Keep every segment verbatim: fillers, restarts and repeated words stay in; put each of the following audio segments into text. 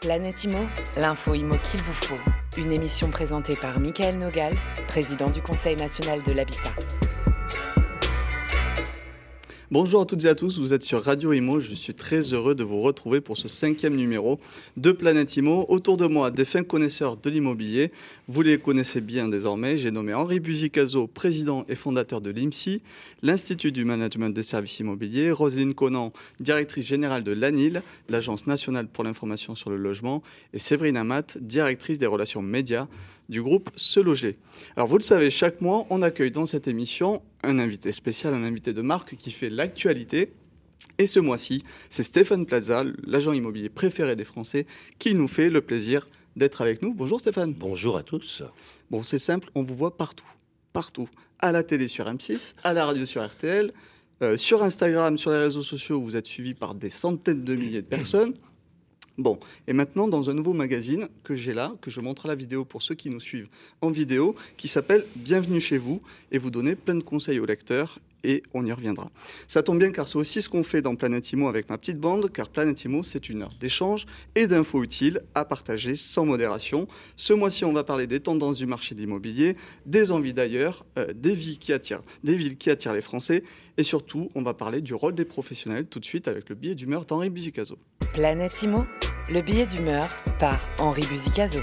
Planète Immo, l'info immo qu'il vous faut. Une émission présentée par Michael Nogal, président du Conseil national de l'habitat. Bonjour à toutes et à tous, vous êtes sur Radio Immo. Je suis très heureux de vous retrouver pour ce cinquième numéro de Planète Immo. Autour de moi, des fins connaisseurs de l'immobilier. Vous les connaissez bien désormais. J'ai nommé Henri Buzicazo, président et fondateur de l'I M S I, l'Institut du Management des Services Immobiliers, Roselyne Conan, directrice générale de l'A N I L, l'Agence nationale pour l'information sur le logement, et Séverine Amat, directrice des relations médias du groupe Se Loger. Alors vous le savez, chaque mois, on accueille dans cette émission un invité spécial, un invité de marque qui fait l'actualité. Et ce mois-ci, c'est Stéphane Plaza, l'agent immobilier préféré des Français, qui nous fait le plaisir d'être avec nous. Bonjour Stéphane. Bonjour à tous. Bon, c'est simple, on vous voit partout, partout. À la télé sur M six, à la radio sur R T L, euh, sur Instagram, sur les réseaux sociaux, vous êtes suivi par des centaines de milliers de personnes. Bon, et maintenant dans un nouveau magazine que j'ai là, que je montre à la vidéo pour ceux qui nous suivent en vidéo, qui s'appelle Bienvenue chez vous, et vous donner plein de conseils aux lecteurs, et on y reviendra. Ça tombe bien car c'est aussi ce qu'on fait dans Planète Immo avec ma petite bande, car Planète Immo c'est une heure d'échange et d'infos utiles à partager sans modération. Ce mois-ci on va parler des tendances du marché de l'immobilier, des envies d'ailleurs, euh, des villes qui attirent, des villes qui attirent les Français, et surtout on va parler du rôle des professionnels tout de suite avec le billet d'humeur d'Henri Buzicazo. Planète Immo, le billet d'humeur par Henri Buzicazo.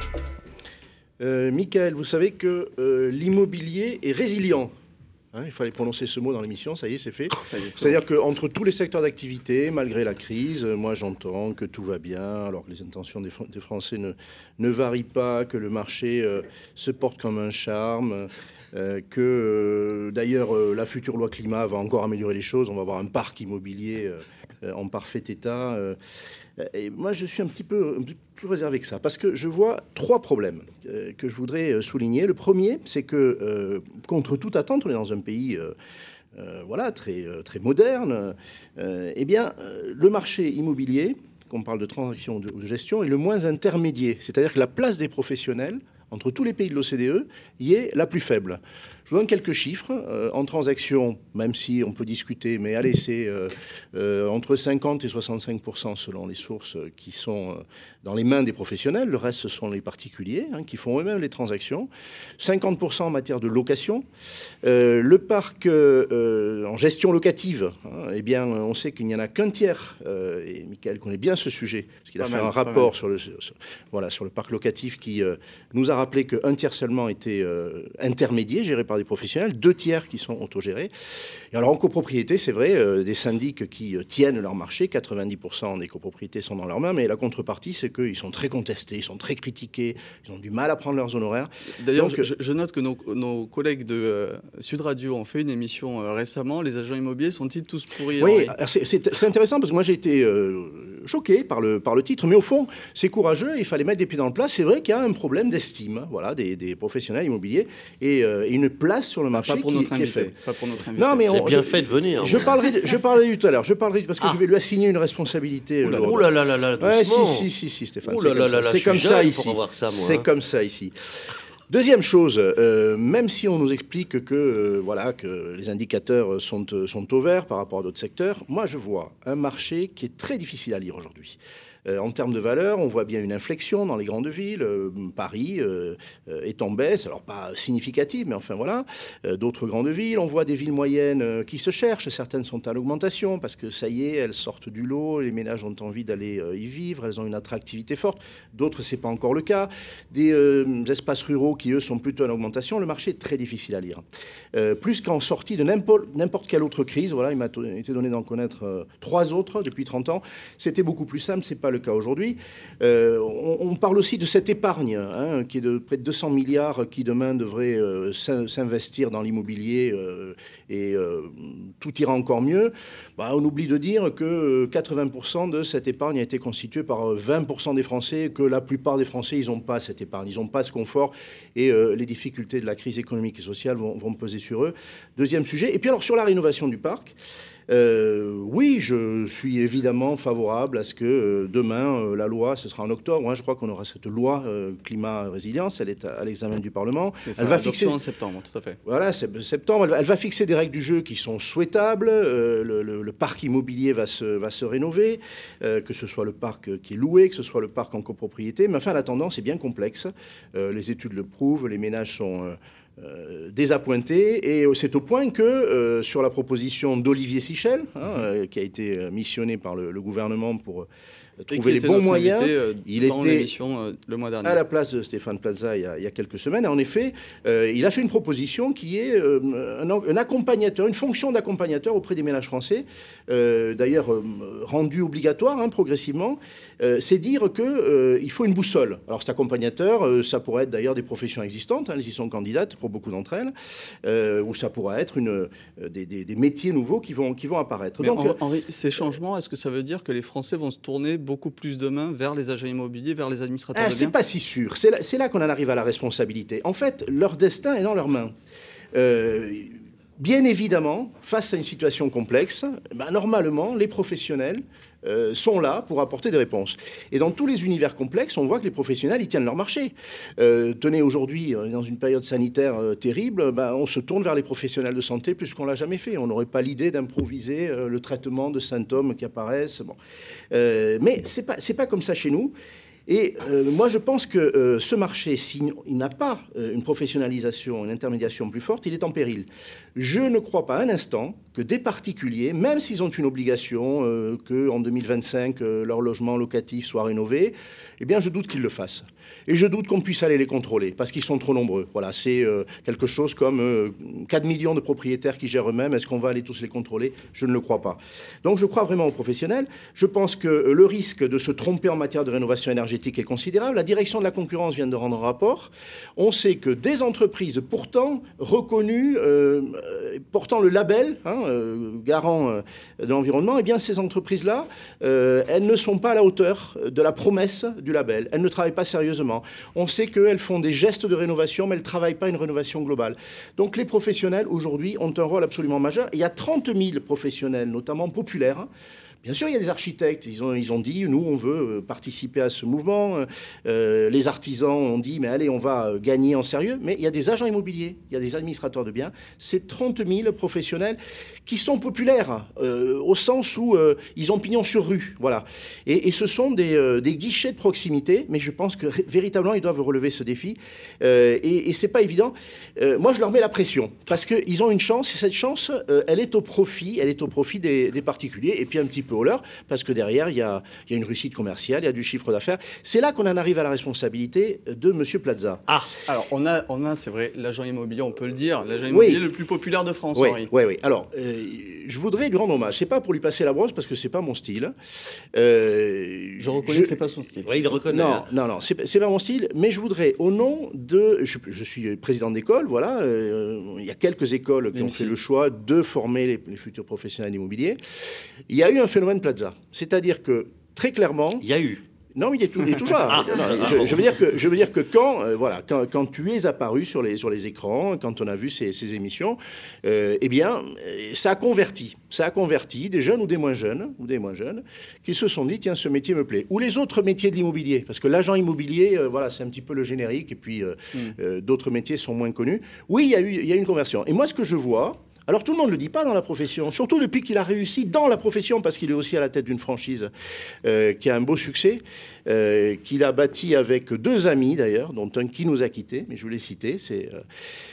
Euh, Michael, vous savez que euh, l'immobilier est résilient. Hein, il fallait prononcer ce mot dans l'émission, ça y est, c'est fait. Ça y est, c'est-à-dire qu'entre tous les secteurs d'activité, malgré la crise, moi j'entends que tout va bien, alors que les intentions des, des Français ne, ne varient pas, que le marché euh, se porte comme un charme, euh, que euh, d'ailleurs euh, la future loi climat va encore améliorer les choses, on va avoir un parc immobilier euh, en parfait état. Euh, et moi je suis un petit peu... Un petit plus réservé que ça, parce que je vois trois problèmes euh, que je voudrais souligner. Le premier, c'est que, euh, contre toute attente, on est dans un pays euh, euh, voilà, très, très moderne, euh, eh bien, euh, le marché immobilier, qu'on parle de transactions de, de gestion, est le moins intermédiaire. C'est-à-dire que la place des professionnels, entre tous les pays de l'O C D E, y est la plus faible. Je vous donne quelques chiffres. Euh, en transaction, même si on peut discuter, mais allez, c'est euh, euh, entre cinquante et soixante-cinq pour cent selon les sources qui sont euh, dans les mains des professionnels. Le reste, ce sont les particuliers hein, qui font eux-mêmes les transactions. cinquante pour cent en matière de location. Euh, le parc euh, en gestion locative, hein, eh bien, on sait qu'il n'y en a qu'un tiers, euh, et Michael connaît bien ce sujet, parce qu'il a pas fait mal, un rapport sur le, sur, voilà, sur le parc locatif qui euh, nous a rappelé qu'un tiers seulement était euh, intermédiaire, géré par des professionnels, deux tiers qui sont autogérés. Et alors en copropriété, c'est vrai, euh, des syndics qui euh, tiennent leur marché, quatre-vingt-dix pour cent des copropriétés sont dans leurs mains, mais la contrepartie, c'est qu'ils sont très contestés, ils sont très critiqués, ils ont du mal à prendre leurs honoraires. D'ailleurs, Donc, je, je note que nos, nos collègues de euh, Sud Radio ont fait une émission euh, récemment. Les agents immobiliers sont-ils tous pourris? Oui, c'est, c'est, c'est intéressant parce que moi j'ai été euh, choqué par le, par le titre, mais au fond, c'est courageux, il fallait mettre des pieds dans le plat. C'est vrai qu'il y a un problème d'estime, voilà, des, des professionnels immobiliers et, euh, et une place sur le marché pas pour qui, notre qui invité, est faible. Pas pour notre invité. Non, mais on, bien je, fait de venir. Je parlerai, de, je parlerai tout à l'heure. Je parlerai parce que ah. je vais lui assigner une responsabilité. Ouh là, ouh là là là là, ouais, si, si, si, si, Stéphane. Ouh là là là là, c'est comme ça ici. Ça, moi, c'est hein. comme ça ici. Deuxième chose, euh, même si on nous explique que, euh, voilà, que les indicateurs sont, euh, sont au vert par rapport à d'autres secteurs, moi je vois un marché qui est très difficile à lire aujourd'hui. Euh, en termes de valeur, on voit bien une inflexion dans les grandes villes. Euh, Paris euh, est en baisse, alors pas significative, mais enfin voilà. Euh, d'autres grandes villes, on voit des villes moyennes euh, qui se cherchent. Certaines sont à l'augmentation parce que ça y est, elles sortent du lot. Les ménages ont envie d'aller euh, y vivre. Elles ont une attractivité forte. D'autres, c'est pas encore le cas. Des euh, espaces ruraux qui, eux, sont plutôt en augmentation. Le marché est très difficile à lire. Euh, plus qu'en sortie de n'importe, n'importe quelle autre crise. Voilà, il m'a t- été donné d'en connaître euh, trois autres depuis trente ans. C'était beaucoup plus simple. C'est pas le cas aujourd'hui. Euh, on, on parle aussi de cette épargne hein, qui est de près de deux cents milliards qui demain devrait euh, s'investir dans l'immobilier euh, et euh, tout ira encore mieux. Bah, on oublie de dire que quatre-vingts pour cent de cette épargne a été constituée par vingt pour cent des Français, que la plupart des Français, ils n'ont pas cette épargne, ils n'ont pas ce confort et euh, les difficultés de la crise économique et sociale vont, vont peser sur eux. Deuxième sujet. Et puis alors sur la rénovation du parc, Euh, oui, je suis évidemment favorable à ce que euh, demain, euh, la loi, ce sera en octobre, hein, je crois qu'on aura cette loi euh, climat-résilience, elle est à, à l'examen du Parlement. C'est ça, elle va fixer en septembre, tout à fait. Voilà, c'est septembre, elle va, elle va fixer des règles du jeu qui sont souhaitables, euh, le, le, le parc immobilier va se, va se rénover, euh, que ce soit le parc qui est loué, que ce soit le parc en copropriété, mais enfin, la tendance est bien complexe, euh, les études le prouvent, les ménages sont... Euh, Euh, désappointé, et c'est au point que euh, sur la proposition d'Olivier Sichel, hein, euh, qui a été missionné par le, le gouvernement pour euh, trouver les bons moyens, invité, euh, il était euh, le mois dernier à la place de Stéphane Plaza il y a, il y a quelques semaines. Et en effet, euh, il a fait une proposition qui est euh, un, un accompagnateur, une fonction d'accompagnateur auprès des ménages français, euh, d'ailleurs euh, rendue obligatoire hein, progressivement. Euh, c'est dire qu'il euh, faut une boussole. Alors cet accompagnateur, euh, ça pourrait être d'ailleurs des professions existantes, hein, elles y sont candidates pour beaucoup d'entre elles, euh, ou ça pourrait être une, euh, des, des, des métiers nouveaux qui vont, qui vont apparaître. Mais Donc, en, Henri, ces changements, est-ce que ça veut dire que les Français vont se tourner beaucoup plus demain vers les agents immobiliers, vers les administrateurs ah, de biens ? C'est pas si sûr. C'est là, c'est là qu'on en arrive à la responsabilité. En fait, leur destin est dans leurs mains. Euh, bien évidemment, face à une situation complexe, ben, normalement, les professionnels Euh, sont là pour apporter des réponses. Et dans tous les univers complexes, on voit que les professionnels, ils tiennent leur marché. Euh, tenez, aujourd'hui, dans une période sanitaire euh, terrible, ben, on se tourne vers les professionnels de santé plus qu'on l'a jamais fait. On n'aurait pas l'idée d'improviser euh, le traitement de symptômes qui apparaissent. Bon. Euh, mais c'est pas, c'est pas comme ça chez nous. Et euh, moi, je pense que euh, ce marché, s'il n'a pas euh, une professionnalisation, une intermédiation plus forte, il est en péril. Je ne crois pas un instant que des particuliers, même s'ils ont une obligation euh, qu'en deux mille vingt-cinq, euh, leur logement locatif soit rénové, eh bien, je doute qu'ils le fassent. Et je doute qu'on puisse aller les contrôler, parce qu'ils sont trop nombreux. Voilà, c'est euh, quelque chose comme euh, quatre millions de propriétaires qui gèrent eux-mêmes. Est-ce qu'on va aller tous les contrôler ? Je ne le crois pas. Donc, je crois vraiment aux professionnels. Je pense que euh, le risque de se tromper en matière de rénovation énergétique est considérable. La direction de la concurrence vient de rendre un rapport. On sait que des entreprises pourtant reconnues, euh, portant le label, hein, euh, garant euh, de l'environnement, eh bien, ces entreprises-là, euh, elles ne sont pas à la hauteur de la promesse du label. Elles ne travaillent pas sérieusement. On sait qu'elles font des gestes de rénovation, mais elles ne travaillent pas une rénovation globale. Donc les professionnels, aujourd'hui, ont un rôle absolument majeur. Il y a trente mille professionnels, notamment populaires. Bien sûr, il y a des architectes, ils ont, ils ont dit, nous, on veut participer à ce mouvement. Euh, les artisans ont dit, mais allez, on va gagner en sérieux. Mais il y a des agents immobiliers, il y a des administrateurs de biens. C'est trente mille professionnels qui sont populaires, euh, au sens où euh, ils ont pignon sur rue. Voilà. Et, et ce sont des, euh, des guichets de proximité, mais je pense que ré- véritablement, ils doivent relever ce défi. Euh, et et ce n'est pas évident. Euh, moi, je leur mets la pression, parce qu'ils ont une chance, et cette chance, euh, elle est au profit, elle est au profit des, des particuliers, et puis un petit peu au leur, parce que derrière, il y a, il y a une réussite commerciale, il y a du chiffre d'affaires. C'est là qu'on en arrive à la responsabilité de M. Plaza. Ah, alors on a, on a c'est vrai, l'agent immobilier, on peut le dire, l'agent immobilier oui. le plus populaire de France, Oui, Henri. oui, oui. Alors, euh, je voudrais lui rendre hommage. C'est pas pour lui passer la brosse, parce que c'est pas mon style. Euh, je reconnais je... que c'est pas son style. Oui, il reconnaît. Non, non, non, c'est, c'est pas mon style. Mais je voudrais, au nom de, je, je suis président d'école, voilà. Euh, il y a quelques écoles qui Même ont si. fait le choix de former les, les futurs professionnels immobiliers. Il y a eu un phénomène Plaza, c'est-à-dire que très clairement, il y a eu. Non, mais il est, tout, il est toujours là. Ah, non, je, je veux dire que, je veux dire que quand, euh, voilà, quand, quand tu es apparu sur les, sur les écrans, quand on a vu ces, ces émissions, euh, eh bien, ça a converti. Ça a converti des jeunes ou des moins jeunes, ou des moins jeunes, qui se sont dit, tiens, ce métier me plaît. Ou les autres métiers de l'immobilier, parce que l'agent immobilier, euh, voilà, c'est un petit peu le générique, et puis euh, mm. euh, d'autres métiers sont moins connus. Oui, il y a eu, il y a eu une conversion. Et moi, ce que je vois... Alors tout le monde ne le dit pas dans la profession, surtout depuis qu'il a réussi dans la profession, parce qu'il est aussi à la tête d'une franchise euh, qui a un beau succès, euh, qu'il a bâti avec deux amis d'ailleurs, dont un qui nous a quittés, mais je vous l'ai cité, c'est euh,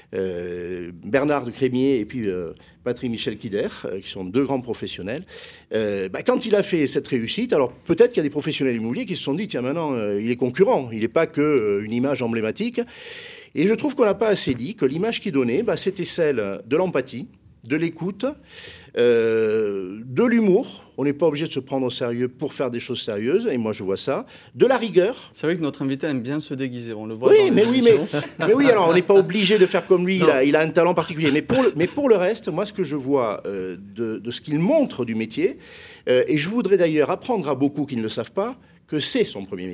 euh, Bernard de Crémier et puis euh, Patrick Michel Quider, euh, qui sont deux grands professionnels. Euh, bah, quand il a fait cette réussite, alors peut-être qu'il y a des professionnels immobiliers qui se sont dit, tiens maintenant, euh, il est concurrent, il n'est pas qu'une euh, image emblématique. Et je trouve qu'on n'a pas assez dit que l'image qu'il donnait, bah, c'était celle de l'empathie, de l'écoute, euh, de l'humour. On n'est pas obligé de se prendre au sérieux pour faire des choses sérieuses, et moi je vois ça. De la rigueur. C'est vrai que notre invité aime bien se déguiser, on le voit. Oui, dans mais oui, mais, mais oui. Alors on n'est pas obligé de faire comme lui. Il a, il a un talent particulier. Mais pour le, mais pour le reste, moi ce que je vois euh, de, de ce qu'il montre du métier, euh, et je voudrais d'ailleurs apprendre à beaucoup qui ne le savent pas, que c'est son premier métier.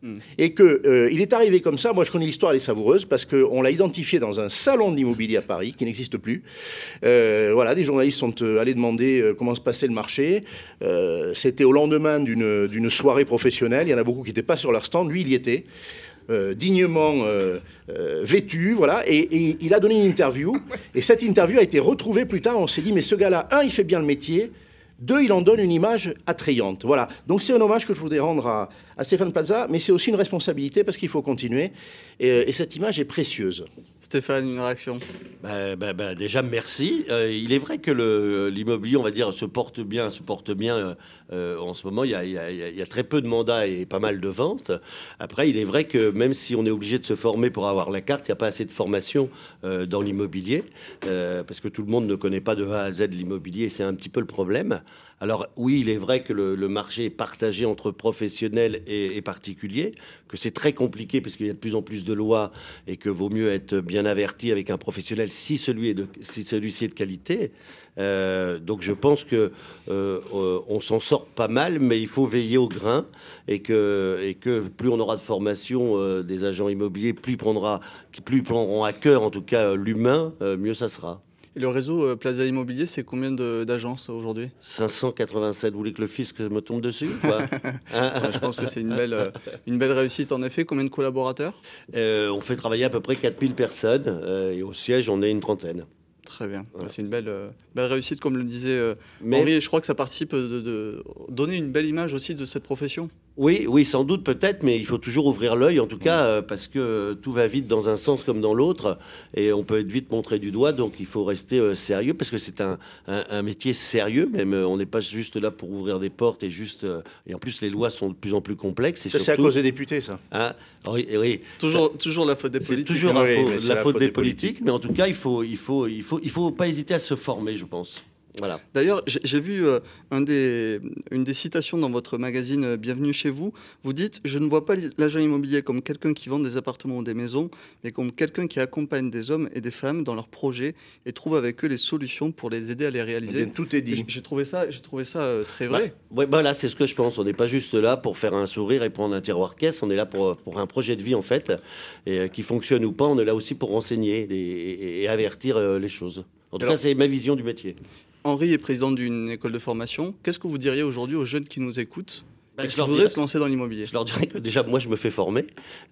Mmh. Et qu'il euh, est arrivé comme ça, moi je connais l'histoire, elle est savoureuse, parce qu'on l'a identifié dans un salon de l'immobilier à Paris, qui n'existe plus. Euh, voilà, des journalistes sont euh, allés demander euh, comment se passait le marché. Euh, c'était au lendemain d'une, d'une soirée professionnelle, il y en a beaucoup qui n'étaient pas sur leur stand, lui il y était. Euh, dignement euh, euh, vêtu, voilà, et, et il a donné une interview, et cette interview a été retrouvée plus tard, on s'est dit, mais ce gars-là, un, il fait bien le métier, deux, il en donne une image attrayante, voilà. Donc c'est un hommage que je voudrais rendre à, à Stéphane Plaza, mais c'est aussi une responsabilité, parce qu'il faut continuer, et, et cette image est précieuse. Stéphane, une réaction? Bah, bah, bah, déjà, merci. Euh, il est vrai que le, l'immobilier, on va dire, se porte bien, se porte bien euh, euh, en ce moment. Il y, a, il, y a, il y a très peu de mandats et pas mal de ventes. Après, il est vrai que même si on est obligé de se former pour avoir la carte, il n'y a pas assez de formation euh, dans l'immobilier, euh, parce que tout le monde ne connaît pas de A à Z l'immobilier, et c'est un petit peu le problème. Alors oui, il est vrai que le, le marché est partagé entre professionnels et, et particuliers, que c'est très compliqué parce qu'il y a de plus en plus de lois et que vaut mieux être bien averti avec un professionnel si, celui est de, si celui-ci est de qualité. Euh, donc je pense que euh, on s'en sort pas mal, mais il faut veiller au grain et que, et que plus on aura de formation euh, des agents immobiliers, plus, prendra, plus ils prendront à cœur en tout cas l'humain, euh, mieux ça sera. Et le réseau euh, Plaza Immobilier, c'est combien de, d'agences aujourd'hui? cinq cent quatre-vingt-sept, vous voulez que le fisc me tombe dessus quoi? Hein? Ouais, je pense que c'est une belle, euh, une belle réussite en effet. Combien de collaborateurs? euh, On fait travailler à peu près quatre mille personnes euh, et au siège, on est une trentaine. Très bien. Ouais. C'est une belle, euh, belle réussite, comme le disait euh, Mais... Henri. Et je crois que ça participe de, de donner une belle image aussi de cette profession. Oui, oui, sans doute, peut-être, mais il faut toujours ouvrir l'œil, en tout cas, euh, parce que tout va vite dans un sens comme dans l'autre, et on peut être vite montré du doigt, donc il faut rester euh, sérieux, parce que c'est un, un, un métier sérieux, même, euh, on n'est pas juste là pour ouvrir des portes, et juste... Euh, et en plus, les lois sont de plus en plus complexes. Et ça, surtout, c'est à cause des députés, ça. Hein, oui, oui. Toujours, ça, toujours la faute des politiques. C'est toujours hein. oui, faux, la, c'est la la faute, faute des, des politiques, politiques, mais en tout cas, il faut, il faut, il faut, il faut pas hésiter à se former, je pense. Voilà. D'ailleurs, j'ai, j'ai vu euh, un des, une des citations dans votre magazine euh, Bienvenue chez vous. Vous dites « Je ne vois pas l'agent immobilier comme quelqu'un qui vend des appartements ou des maisons, mais comme quelqu'un qui accompagne des hommes et des femmes dans leurs projets et trouve avec eux les solutions pour les aider à les réaliser. » Tout est dit. J'ai, j'ai trouvé ça, j'ai trouvé ça euh, très vrai. Bah, ouais, bah là, c'est ce que je pense. On n'est pas juste là pour faire un sourire et prendre un tiroir caisse. On est là pour, pour un projet de vie, en fait, et euh, qui fonctionne ou pas. On est là aussi pour renseigner et, et, et avertir euh, les choses. En tout Alors, cas, c'est ma vision du métier. Henri est président d'une école de formation. Qu'est-ce que vous diriez aujourd'hui aux jeunes qui nous écoutent bah, et qui voudraient se lancer dans l'immobilier? Je leur dirais que déjà, moi, je me fais former.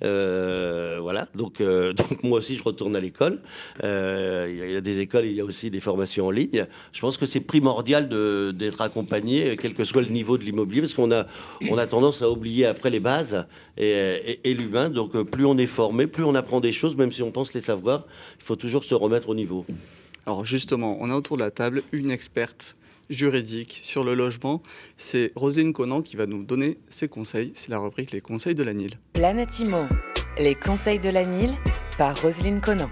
Euh, voilà. Donc, euh, donc, moi aussi, je retourne à l'école. Euh, il y a des écoles, il y a aussi des formations en ligne. Je pense que c'est primordial de, d'être accompagné, quel que soit le niveau de l'immobilier, parce qu'on a, on a tendance à oublier après les bases et, et, et l'humain. Donc, plus on est formé, plus on apprend des choses, même si on pense les savoir, il faut toujours se remettre au niveau. Alors justement, on a autour de la table une experte juridique sur le logement. C'est Roselyne Conan qui va nous donner ses conseils. C'est la rubrique Les conseils de l'A-N-I-L. Planète Immo, les conseils de l'A-N-I-L par Roselyne Conan.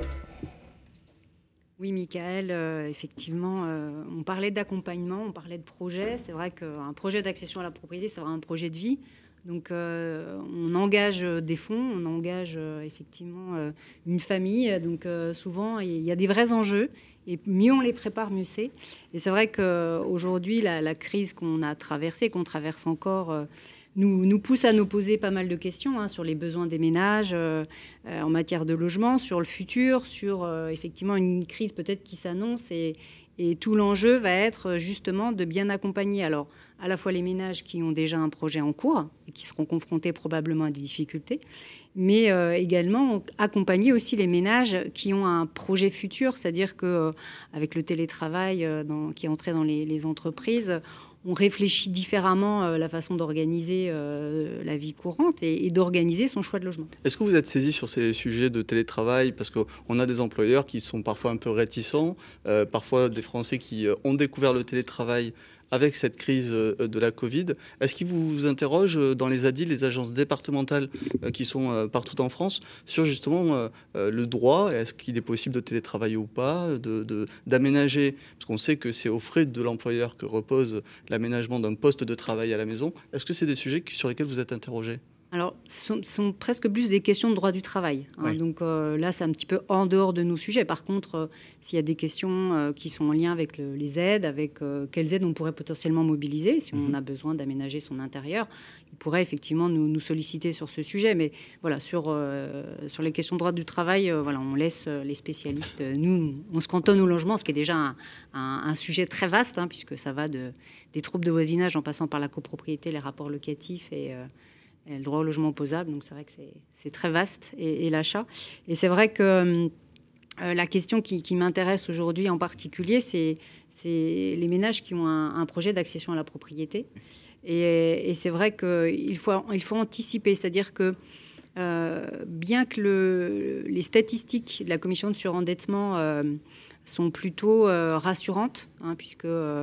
Oui, Michael, euh, effectivement, euh, on parlait d'accompagnement, on parlait de projet. C'est vrai qu'un projet d'accession à la propriété, c'est vraiment un projet de vie. Donc, euh, on engage des fonds, on engage euh, effectivement euh, une famille. Donc, euh, souvent, il y a des vrais enjeux. Et mieux on les prépare, mieux c'est. Et c'est vrai qu'aujourd'hui, la, la crise qu'on a traversée, qu'on traverse encore, euh, nous, nous pousse à nous poser pas mal de questions hein, sur les besoins des ménages euh, euh, en matière de logement, sur le futur, sur euh, effectivement une crise peut-être qui s'annonce. Et, et tout l'enjeu va être justement de bien accompagner alors à la fois les ménages qui ont déjà un projet en cours et qui seront confrontés probablement à des difficultés, mais euh, également accompagner aussi les ménages qui ont un projet futur, c'est-à-dire qu'avec euh, le télétravail euh, dans, qui est entré dans les, les entreprises, on réfléchit différemment euh, la façon d'organiser euh, la vie courante et, et d'organiser son choix de logement. Est-ce que vous êtes saisi sur ces sujets de télétravail? Parce qu'on a des employeurs qui sont parfois un peu réticents, euh, parfois des Français qui ont découvert le télétravail avec cette crise de la Covid. Est-ce qu'ils vous interrogent dans les A D I, les agences départementales qui sont partout en France, sur justement le droit? Est-ce qu'il est possible de télétravailler ou pas, de, de, d'aménager? Parce qu'on sait que c'est aux frais de l'employeur que repose l'aménagement d'un poste de travail à la maison. Est-ce que c'est des sujets sur lesquels vous êtes interrogés? Alors, ce sont, sont presque plus des questions de droit du travail. Hein. Oui. Donc euh, là, c'est un petit peu en dehors de nos sujets. Par contre, euh, s'il y a des questions euh, qui sont en lien avec le, les aides, avec euh, quelles aides on pourrait potentiellement mobiliser, si on a besoin d'aménager son intérieur, il pourrait effectivement nous, nous solliciter sur ce sujet. Mais voilà, sur, euh, sur les questions de droit du travail, euh, voilà, on laisse euh, les spécialistes. Nous, on se cantonne au logement, ce qui est déjà un, un, un sujet très vaste, hein, puisque ça va de, des troubles de voisinage en passant par la copropriété, les rapports locatifs et... Euh, le droit au logement opposable, donc c'est vrai que c'est, c'est très vaste, et, et l'achat. Et c'est vrai que euh, la question qui, qui m'intéresse aujourd'hui en particulier, c'est, c'est les ménages qui ont un, un projet d'accession à la propriété. Et, et c'est vrai qu'il faut, il faut anticiper, c'est-à-dire que euh, bien que le, les statistiques de la commission de surendettement euh, sont plutôt euh, rassurantes, hein, puisque euh,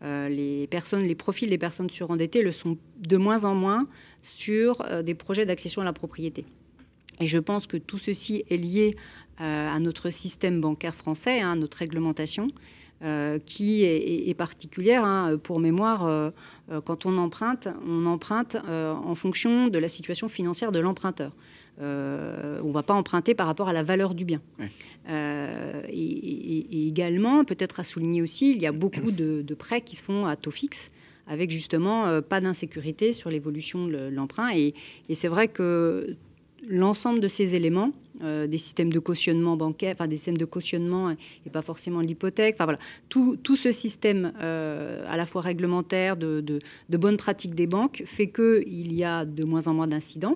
les personnes, les profils des personnes surendettées le sont de moins en moins sur euh, des projets d'accession à la propriété. Et je pense que tout ceci est lié euh, à notre système bancaire français, hein, à notre réglementation, euh, qui est, est particulière. Hein. Pour mémoire, euh, quand on emprunte, on emprunte euh, en fonction de la situation financière de l'emprunteur. Euh, on ne va pas emprunter par rapport à la valeur du bien. Oui. Euh, et, et, et également, peut-être à souligner aussi, il y a beaucoup de, de prêts qui se font à taux fixe, avec justement euh, pas d'insécurité sur l'évolution de l'emprunt. Et, et c'est vrai que l'ensemble de ces éléments, euh, des systèmes de cautionnement bancaire, enfin des systèmes de cautionnement et pas forcément l'hypothèque, enfin voilà, tout, tout ce système euh, à la fois réglementaire, de, de, de bonnes pratiques des banques, fait qu'il y a de moins en moins d'incidents,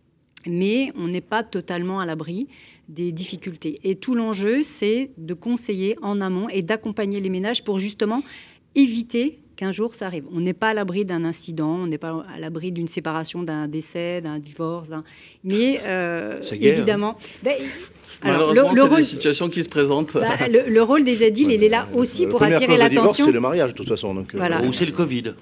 mais on n'est pas totalement à l'abri des difficultés. Et tout l'enjeu, c'est de conseiller en amont et d'accompagner les ménages pour justement éviter qu'un jour ça arrive. On n'est pas à l'abri d'un incident, on n'est pas à l'abri d'une séparation, d'un décès, d'un divorce, d'un... mais euh, évidemment... Hein. Ben, alors, malheureusement, le, le c'est rôle, des situations qui se présentent. Bah, le, le rôle des édiles, ouais, il est là aussi pour attirer l'attention. Divorce, c'est le mariage, de toute façon. Donc, voilà. euh, Ou c'est le Covid.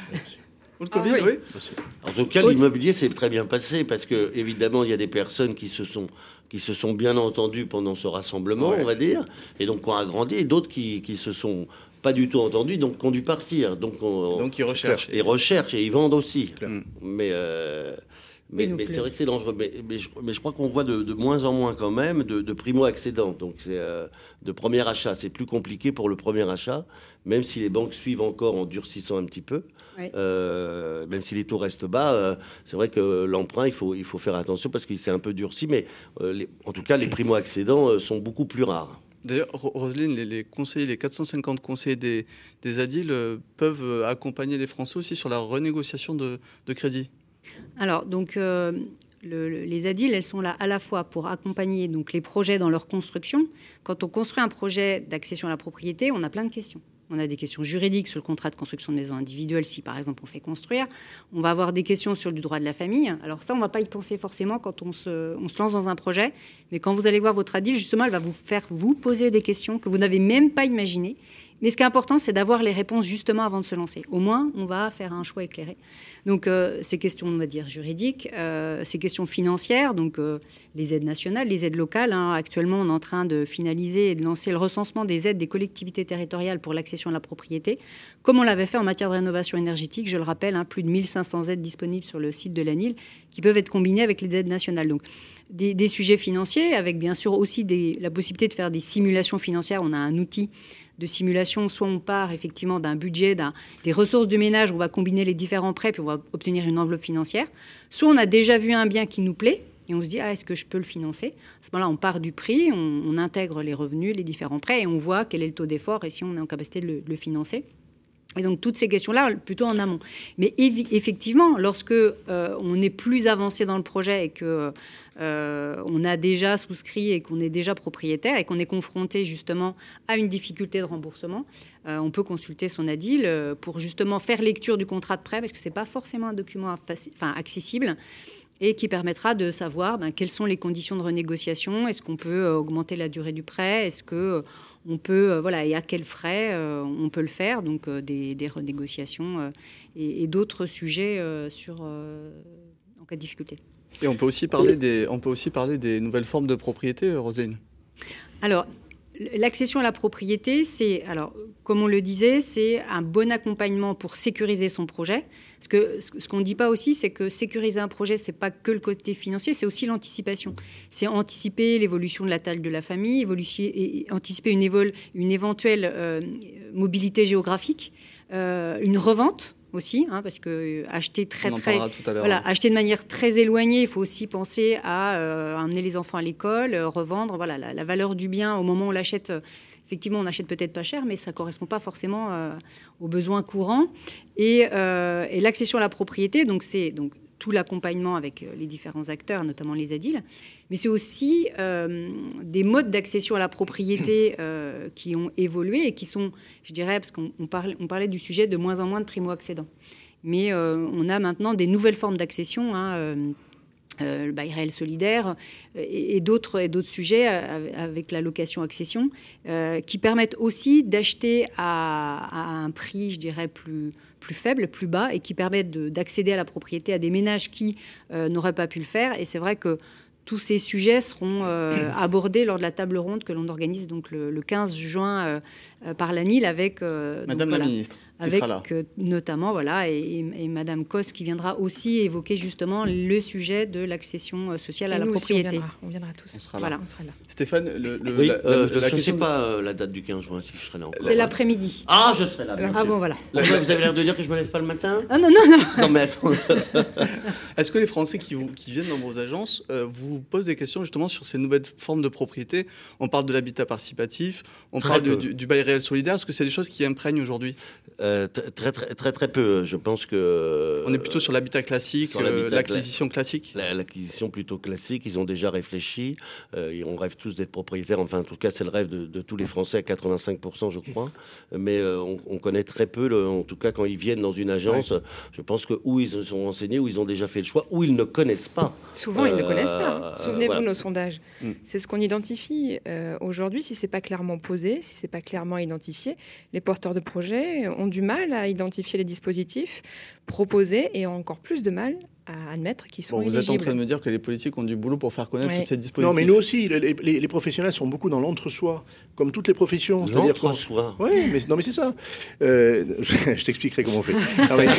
Ou le Covid, ah, oui. oui. En tout cas, l'immobilier s'est très bien passé parce que, évidemment, il y a des personnes qui se sont, qui se sont bien entendues pendant ce rassemblement, ouais. on va dire, et donc qui ont agrandi, et d'autres qui, qui se sont pas du tout entendues, donc qui ont dû partir. Donc, on, donc ils recherchent. Ils recherchent et ils vendent aussi. Mm. Mais, euh, mais, mais c'est vrai que c'est dangereux. Mais, mais, je, mais je crois qu'on voit de, de moins en moins quand même de, de primo-accédants. Donc, c'est euh, de premier achat. C'est plus compliqué pour le premier achat, même si les banques suivent encore en durcissant un petit peu. Oui. Euh, même si les taux restent bas, euh, c'est vrai que l'emprunt, il faut, il faut faire attention parce qu'il s'est un peu durci. Mais euh, les, en tout cas, les primo-accédants euh, sont beaucoup plus rares. D'ailleurs, Roselyne, les, les conseillers, les quatre cent cinquante conseillers des, des A D I L euh, peuvent accompagner les Français aussi sur la renégociation de, de crédit. Alors, donc, euh, le, le, les A D I L, elles sont là à la fois pour accompagner donc, les projets dans leur construction. Quand on construit un projet d'accession à la propriété, on a plein de questions. On a des questions juridiques sur le contrat de construction de maison individuelle, si par exemple on fait construire. On va avoir des questions sur le droit de la famille. Alors ça, on ne va pas y penser forcément quand on se, on se lance dans un projet. Mais quand vous allez voir votre A D I L, justement, elle va vous faire vous poser des questions que vous n'avez même pas imaginées. Mais ce qui est important, c'est d'avoir les réponses justement avant de se lancer. Au moins, on va faire un choix éclairé. Donc, euh, ces questions, on va dire, juridiques, euh, ces questions financières, donc euh, les aides nationales, les aides locales. Hein. Actuellement, on est en train de finaliser et de lancer le recensement des aides des collectivités territoriales pour l'accession à la propriété, comme on l'avait fait en matière de rénovation énergétique. Je le rappelle, hein, plus de mille cinq cents aides disponibles sur le site de l'A N I L qui peuvent être combinées avec les aides nationales. Donc, des, des sujets financiers, avec bien sûr aussi des, la possibilité de faire des simulations financières. On a un outil de simulation, soit on part effectivement d'un budget, d'un, des ressources de ménage, où on va combiner les différents prêts, puis on va obtenir une enveloppe financière. Soit on a déjà vu un bien qui nous plaît, et on se dit, ah, est-ce que je peux le financer ? À ce moment-là, on part du prix, on, on intègre les revenus, les différents prêts, et on voit quel est le taux d'effort, et si on est en capacité de le, de le financer. Et donc, toutes ces questions-là, plutôt en amont. Mais évi- effectivement, lorsque euh, on est plus avancé dans le projet et que euh, on a déjà souscrit et qu'on est déjà propriétaire et qu'on est confronté justement à une difficulté de remboursement, euh, on peut consulter son A D I L euh, pour justement faire lecture du contrat de prêt, parce que ce n'est pas forcément un document faci- enfin, accessible, et qui permettra de savoir ben, quelles sont les conditions de renégociation. Est-ce qu'on peut euh, augmenter la durée du prêt ? Est-ce que... Euh, on peut, euh, voilà, et à quels frais euh, on peut le faire, donc euh, des, des renégociations euh, et, et d'autres sujets euh, sur, euh, en cas de difficulté. Et on peut aussi parler des, on peut aussi parler des nouvelles formes de propriété, Roselyne ? Alors, l'accession à la propriété, c'est, alors, comme on le disait, c'est un bon accompagnement pour sécuriser son projet. Parce que ce qu'on ne dit pas aussi, c'est que sécuriser un projet, ce n'est pas que le côté financier, c'est aussi l'anticipation. C'est anticiper l'évolution de la taille de la famille, évoluer, anticiper une, évol, une éventuelle euh, mobilité géographique, euh, une revente aussi, hein, parce que acheter très très, voilà, acheter de manière très éloignée, il faut aussi penser à euh, amener les enfants à l'école, euh, revendre, voilà, la, la valeur du bien au moment où on l'achète. Euh, effectivement, on achète peut-être pas cher, mais ça correspond pas forcément euh, aux besoins courants. Et, euh, et l'accession à la propriété, donc c'est donc tout l'accompagnement avec les différents acteurs, notamment les édiles, mais c'est aussi euh, des modes d'accession à la propriété euh, qui ont évolué et qui sont, je dirais, parce qu'on on parlait, on parlait du sujet de moins en moins de primo-accédants. Mais euh, on a maintenant des nouvelles formes d'accession, hein, euh, euh, le bail réel solidaire et, et, d'autres, et d'autres sujets avec la location-accession euh, qui permettent aussi d'acheter à, à un prix, je dirais, plus... plus faible, plus bas, et qui permettent de, d'accéder à la propriété à des ménages qui euh, n'auraient pas pu le faire. Et c'est vrai que tous ces sujets seront euh, abordés lors de la table ronde que l'on organise donc le, le quinze juin euh, euh, par l'A N I L avec euh, Madame donc, la voilà, ministre qui avec sera là. Euh, notamment voilà et, et, et Madame Cos qui viendra aussi évoquer justement le sujet de l'accession sociale et à la nous propriété. Aussi, on, viendra, on viendra tous. On sera voilà. là. On sera là. Stéphane, le, le, oui, la, euh, la, la je ne sais de... pas euh, la date du quinze juin si je serai là encore. C'est l'après-midi. Ah, je serai là. Ah bon, voilà. Là, vous avez l'air de dire que je ne me lève pas le matin. Ah non, non, non. Non, mais attends. Est-ce que les Français qui, vous, qui viennent dans vos agences euh, vous posent des questions justement sur ces nouvelles formes de propriété? On parle de l'habitat participatif, on très parle peu. du, du bail réel solidaire. Est-ce que c'est des choses qui imprègnent aujourd'hui? euh, Très, très, très, très peu. Je pense que... On est plutôt sur l'habitat classique, sur l'habitat euh, l'acquisition cla- classique la, L'acquisition plutôt classique. Ils ont déjà réfléchi. Euh, et on rêve tous d'être propriétaires. Enfin, en tout cas, c'est le rêve de, de tous les Français à quatre-vingt-cinq pour cent, je crois. Mais euh, on, on connaît très peu, le, en tout cas, quand ils viennent dans une agence, ouais. Je pense que ou ils se sont renseignés, ou ils ont déjà fait le choix, ou ils ne connaissent pas. Souvent, ils euh, ne connaissent pas. Souvenez-vous voilà. de nos sondages. Mm. C'est ce qu'on identifie euh, aujourd'hui. Si c'est pas clairement posé, si c'est pas clairement identifié, les porteurs de projets ont du mal à identifier les dispositifs proposés et ont encore plus de mal à admettre qu'ils sont bon, vous éligibles. êtes en train de me dire que les politiques ont du boulot pour faire connaître ouais. toutes ces dispositifs. Non, mais nous aussi, les, les, les professionnels sont beaucoup dans l'entre-soi, comme toutes les professions. L'entre-soi. Oui, mais non, mais c'est ça. Euh, je, je t'expliquerai comment on fait. Non, mais...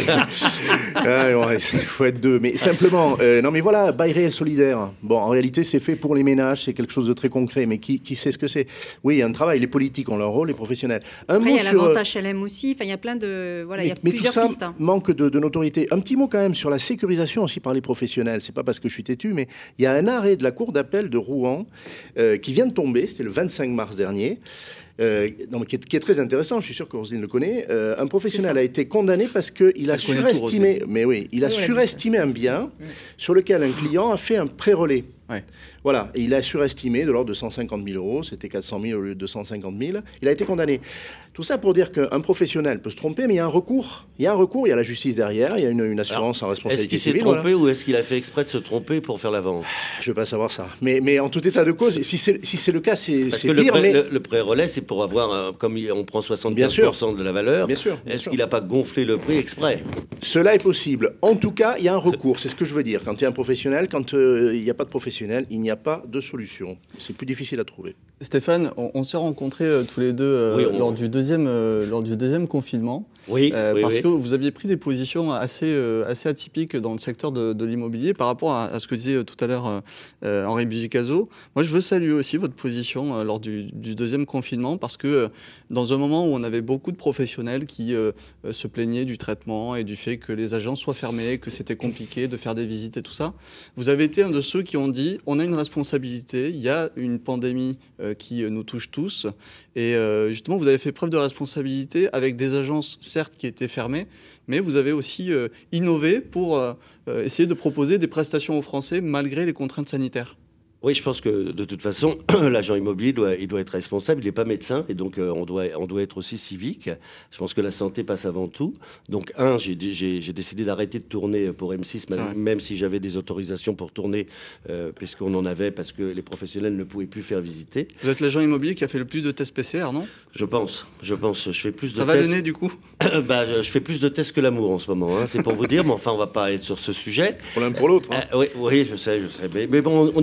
ah, ouais, il faut être deux. Mais simplement, euh, non, mais voilà, bail réel solidaire. Bon, en réalité, c'est fait pour les ménages, c'est quelque chose de très concret. Mais qui, qui sait ce que c'est? Oui, il y a un travail. Les politiques ont leur rôle, les professionnels. Un Après, mot il y a sur... l'avantage H L M aussi. Enfin, il y a plein de, voilà, mais, il y a mais plusieurs tout ça pistes. Hein. Manque de, de notoriété. Un petit mot quand même sur la sécurisation aussi par les professionnels. C'est pas parce que je suis têtu, mais il y a un arrêt de la Cour d'appel de Rouen euh, qui vient de tomber, c'était le vingt-cinq mars dernier, euh, non, qui, est, qui est très intéressant, je suis sûr que Roselyne le connaît. Euh, un professionnel a été condamné parce qu'il a Elle surestimé, mais oui, il a oui, surestimé un bien oui. sur lequel un client a fait un pré-relais. Ouais. Voilà, et il a surestimé de l'ordre de cent cinquante mille euros, c'était quatre cent mille au lieu de deux cent cinquante mille. Il a été condamné. Tout ça pour dire qu'un professionnel peut se tromper, mais il y a un recours. Il y a un recours, il y a la justice derrière, il y a une, une assurance Alors, en responsabilité civile. Est-ce qu'il civile, s'est trompé voilà. ou est-ce qu'il a fait exprès de se tromper pour faire la vente? Je ne veux pas savoir ça. Mais, mais en tout état de cause, si c'est, si c'est le cas, c'est, Parce c'est que pire. Le, pré, mais... le, le pré-relais, c'est pour avoir, un, comme on prend soixante-quinze pour cent de la valeur, bien sûr, bien est-ce sûr. qu'il n'a pas gonflé le prix exprès? Cela est possible. En tout cas, il y a un recours, c'est ce que je veux dire. Quand il y a un professionnel, quand euh, il n'y a pas de professionnel, il n'y a pas de solution. C'est plus difficile à trouver. Stéphane, on, on s'est rencontrés euh, tous les deux euh, oui, on... lors, du deuxième, euh, lors du deuxième confinement. Oui, euh, oui parce oui. que vous aviez pris des positions assez, euh, assez atypiques dans le secteur de, de l'immobilier par rapport à, à ce que disait tout à l'heure euh, Henri Buzicazo. Moi, je veux saluer aussi votre position euh, lors du, du deuxième confinement parce que euh, dans un moment où on avait beaucoup de professionnels qui euh, se plaignaient du traitement et du fait que les agences soient fermées, que c'était compliqué de faire des visites et tout ça, vous avez été un de ceux qui ont dit on a une responsabilité, il y a une pandémie euh, qui nous touche tous et euh, justement vous avez fait preuve de responsabilité avec des agences certes qui étaient fermées, mais vous avez aussi euh, innové pour euh, essayer de proposer des prestations aux Français malgré les contraintes sanitaires. Oui, je pense que de toute façon, l'agent immobilier doit, il doit être responsable. Il n'est pas médecin et donc euh, on doit, on doit être aussi civique. Je pense que la santé passe avant tout. Donc, un, j'ai, j'ai, j'ai décidé d'arrêter de tourner pour M six, même, même si j'avais des autorisations pour tourner, euh, puisqu'on en avait, parce que les professionnels ne pouvaient plus faire visiter. Vous êtes l'agent immobilier qui a fait le plus de tests P C R, non ? Je pense, je pense. Je fais plus de Ça tests. va le nez, du coup ? bah, je fais plus de tests que l'amour en ce moment, hein, c'est pour vous dire, mais enfin, on va pas être sur ce sujet. Pour l'un pour l'autre. Hein. Euh, oui, oui, je sais, je sais. Mais, mais bon, on y prend goût.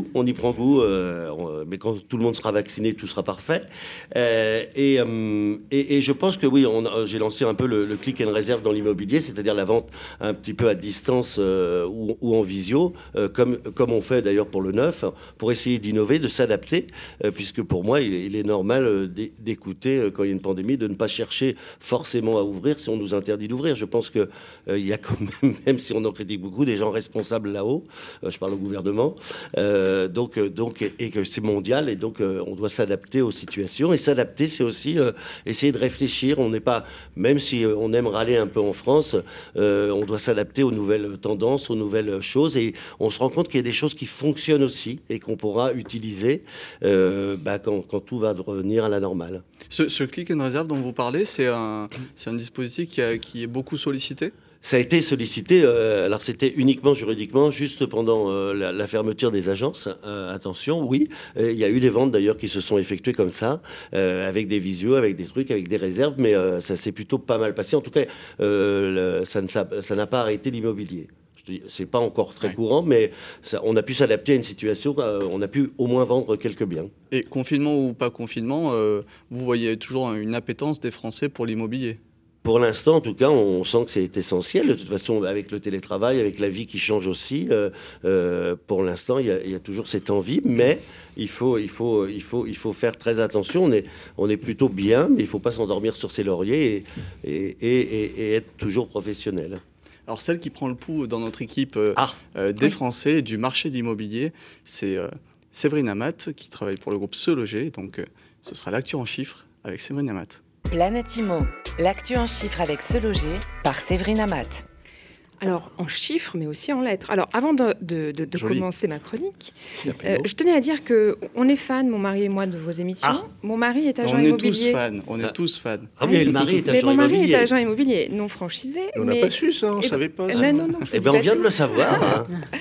goût, on y prend goût, euh, on, mais quand tout le monde sera vacciné, tout sera parfait. Euh, et, euh, et, et je pense que oui, on, j'ai lancé un peu le, le click and reserve dans l'immobilier, c'est-à-dire la vente un petit peu à distance euh, ou, ou en visio, euh, comme, comme on fait d'ailleurs pour le neuf, pour essayer d'innover, de s'adapter, euh, puisque pour moi, il est, il est normal euh, d'écouter, euh, quand il y a une pandémie, de ne pas chercher forcément à ouvrir si on nous interdit d'ouvrir. Je pense qu'il euh, y a quand même, même si on en critique beaucoup, des gens responsables là-haut, euh, je parle au gouvernement, euh, donc, euh, donc, et que c'est mondial, et donc euh, on doit s'adapter aux situations. Et s'adapter, c'est aussi euh, essayer de réfléchir. On n'est pas, même si euh, on aime râler un peu en France, euh, on doit s'adapter aux nouvelles tendances, aux nouvelles choses, et on se rend compte qu'il y a des choses qui fonctionnent aussi, et qu'on pourra utiliser euh, bah, quand, quand tout va revenir à la normale. Ce, ce click and reserve dont vous parlez, c'est un, c'est un dispositif qui, a, qui est beaucoup sollicité ? Ça a été sollicité, euh, alors c'était uniquement juridiquement, juste pendant euh, la, la fermeture des agences. Euh, attention, oui, il y a eu des ventes d'ailleurs qui se sont effectuées comme ça, euh, avec des visios, avec des trucs, avec des réserves, mais euh, ça s'est plutôt pas mal passé. En tout cas, euh, le, ça, ne, ça n'a pas arrêté l'immobilier. C'est pas encore très ouais. courant, mais ça, on a pu s'adapter à une situation, euh, on a pu au moins vendre quelques biens. Et confinement ou pas confinement, euh, vous voyez toujours une appétence des Français pour l'immobilier ? Pour l'instant, en tout cas, on sent que c'est essentiel. De toute façon, avec le télétravail, avec la vie qui change aussi, euh, euh, pour l'instant, il y, y a toujours cette envie. Mais il faut, il faut, il faut, il faut faire très attention. On est, on est plutôt bien, mais il ne faut pas s'endormir sur ses lauriers et, et, et, et, et être toujours professionnel. Alors, celle qui prend le pouls dans notre équipe euh, ah, euh, des oui. Français du marché de l'immobilier, c'est euh, Séverine Amat, qui travaille pour le groupe Se Loger. Donc, euh, ce sera l'actu en chiffres avec Séverine Amat. Planète Immo, l'actu en chiffres avec Se Loger par Séverine Amat. Alors, en chiffres, mais aussi en lettres. Alors, avant de, de, de, de commencer ma chronique, euh, je tenais à dire qu'on est fans, mon mari et moi, de vos émissions. Ah. Mon mari est agent on immobilier. On est tous fans, on est ah. tous fans. Ah oui, le mari est agent mais mon mari immobilier. est agent immobilier, non franchisé. On n'a mais... pas su ça, on ne savait pas. Ça. Non, non, non. Eh bien, on vient tout. de le savoir. Hein.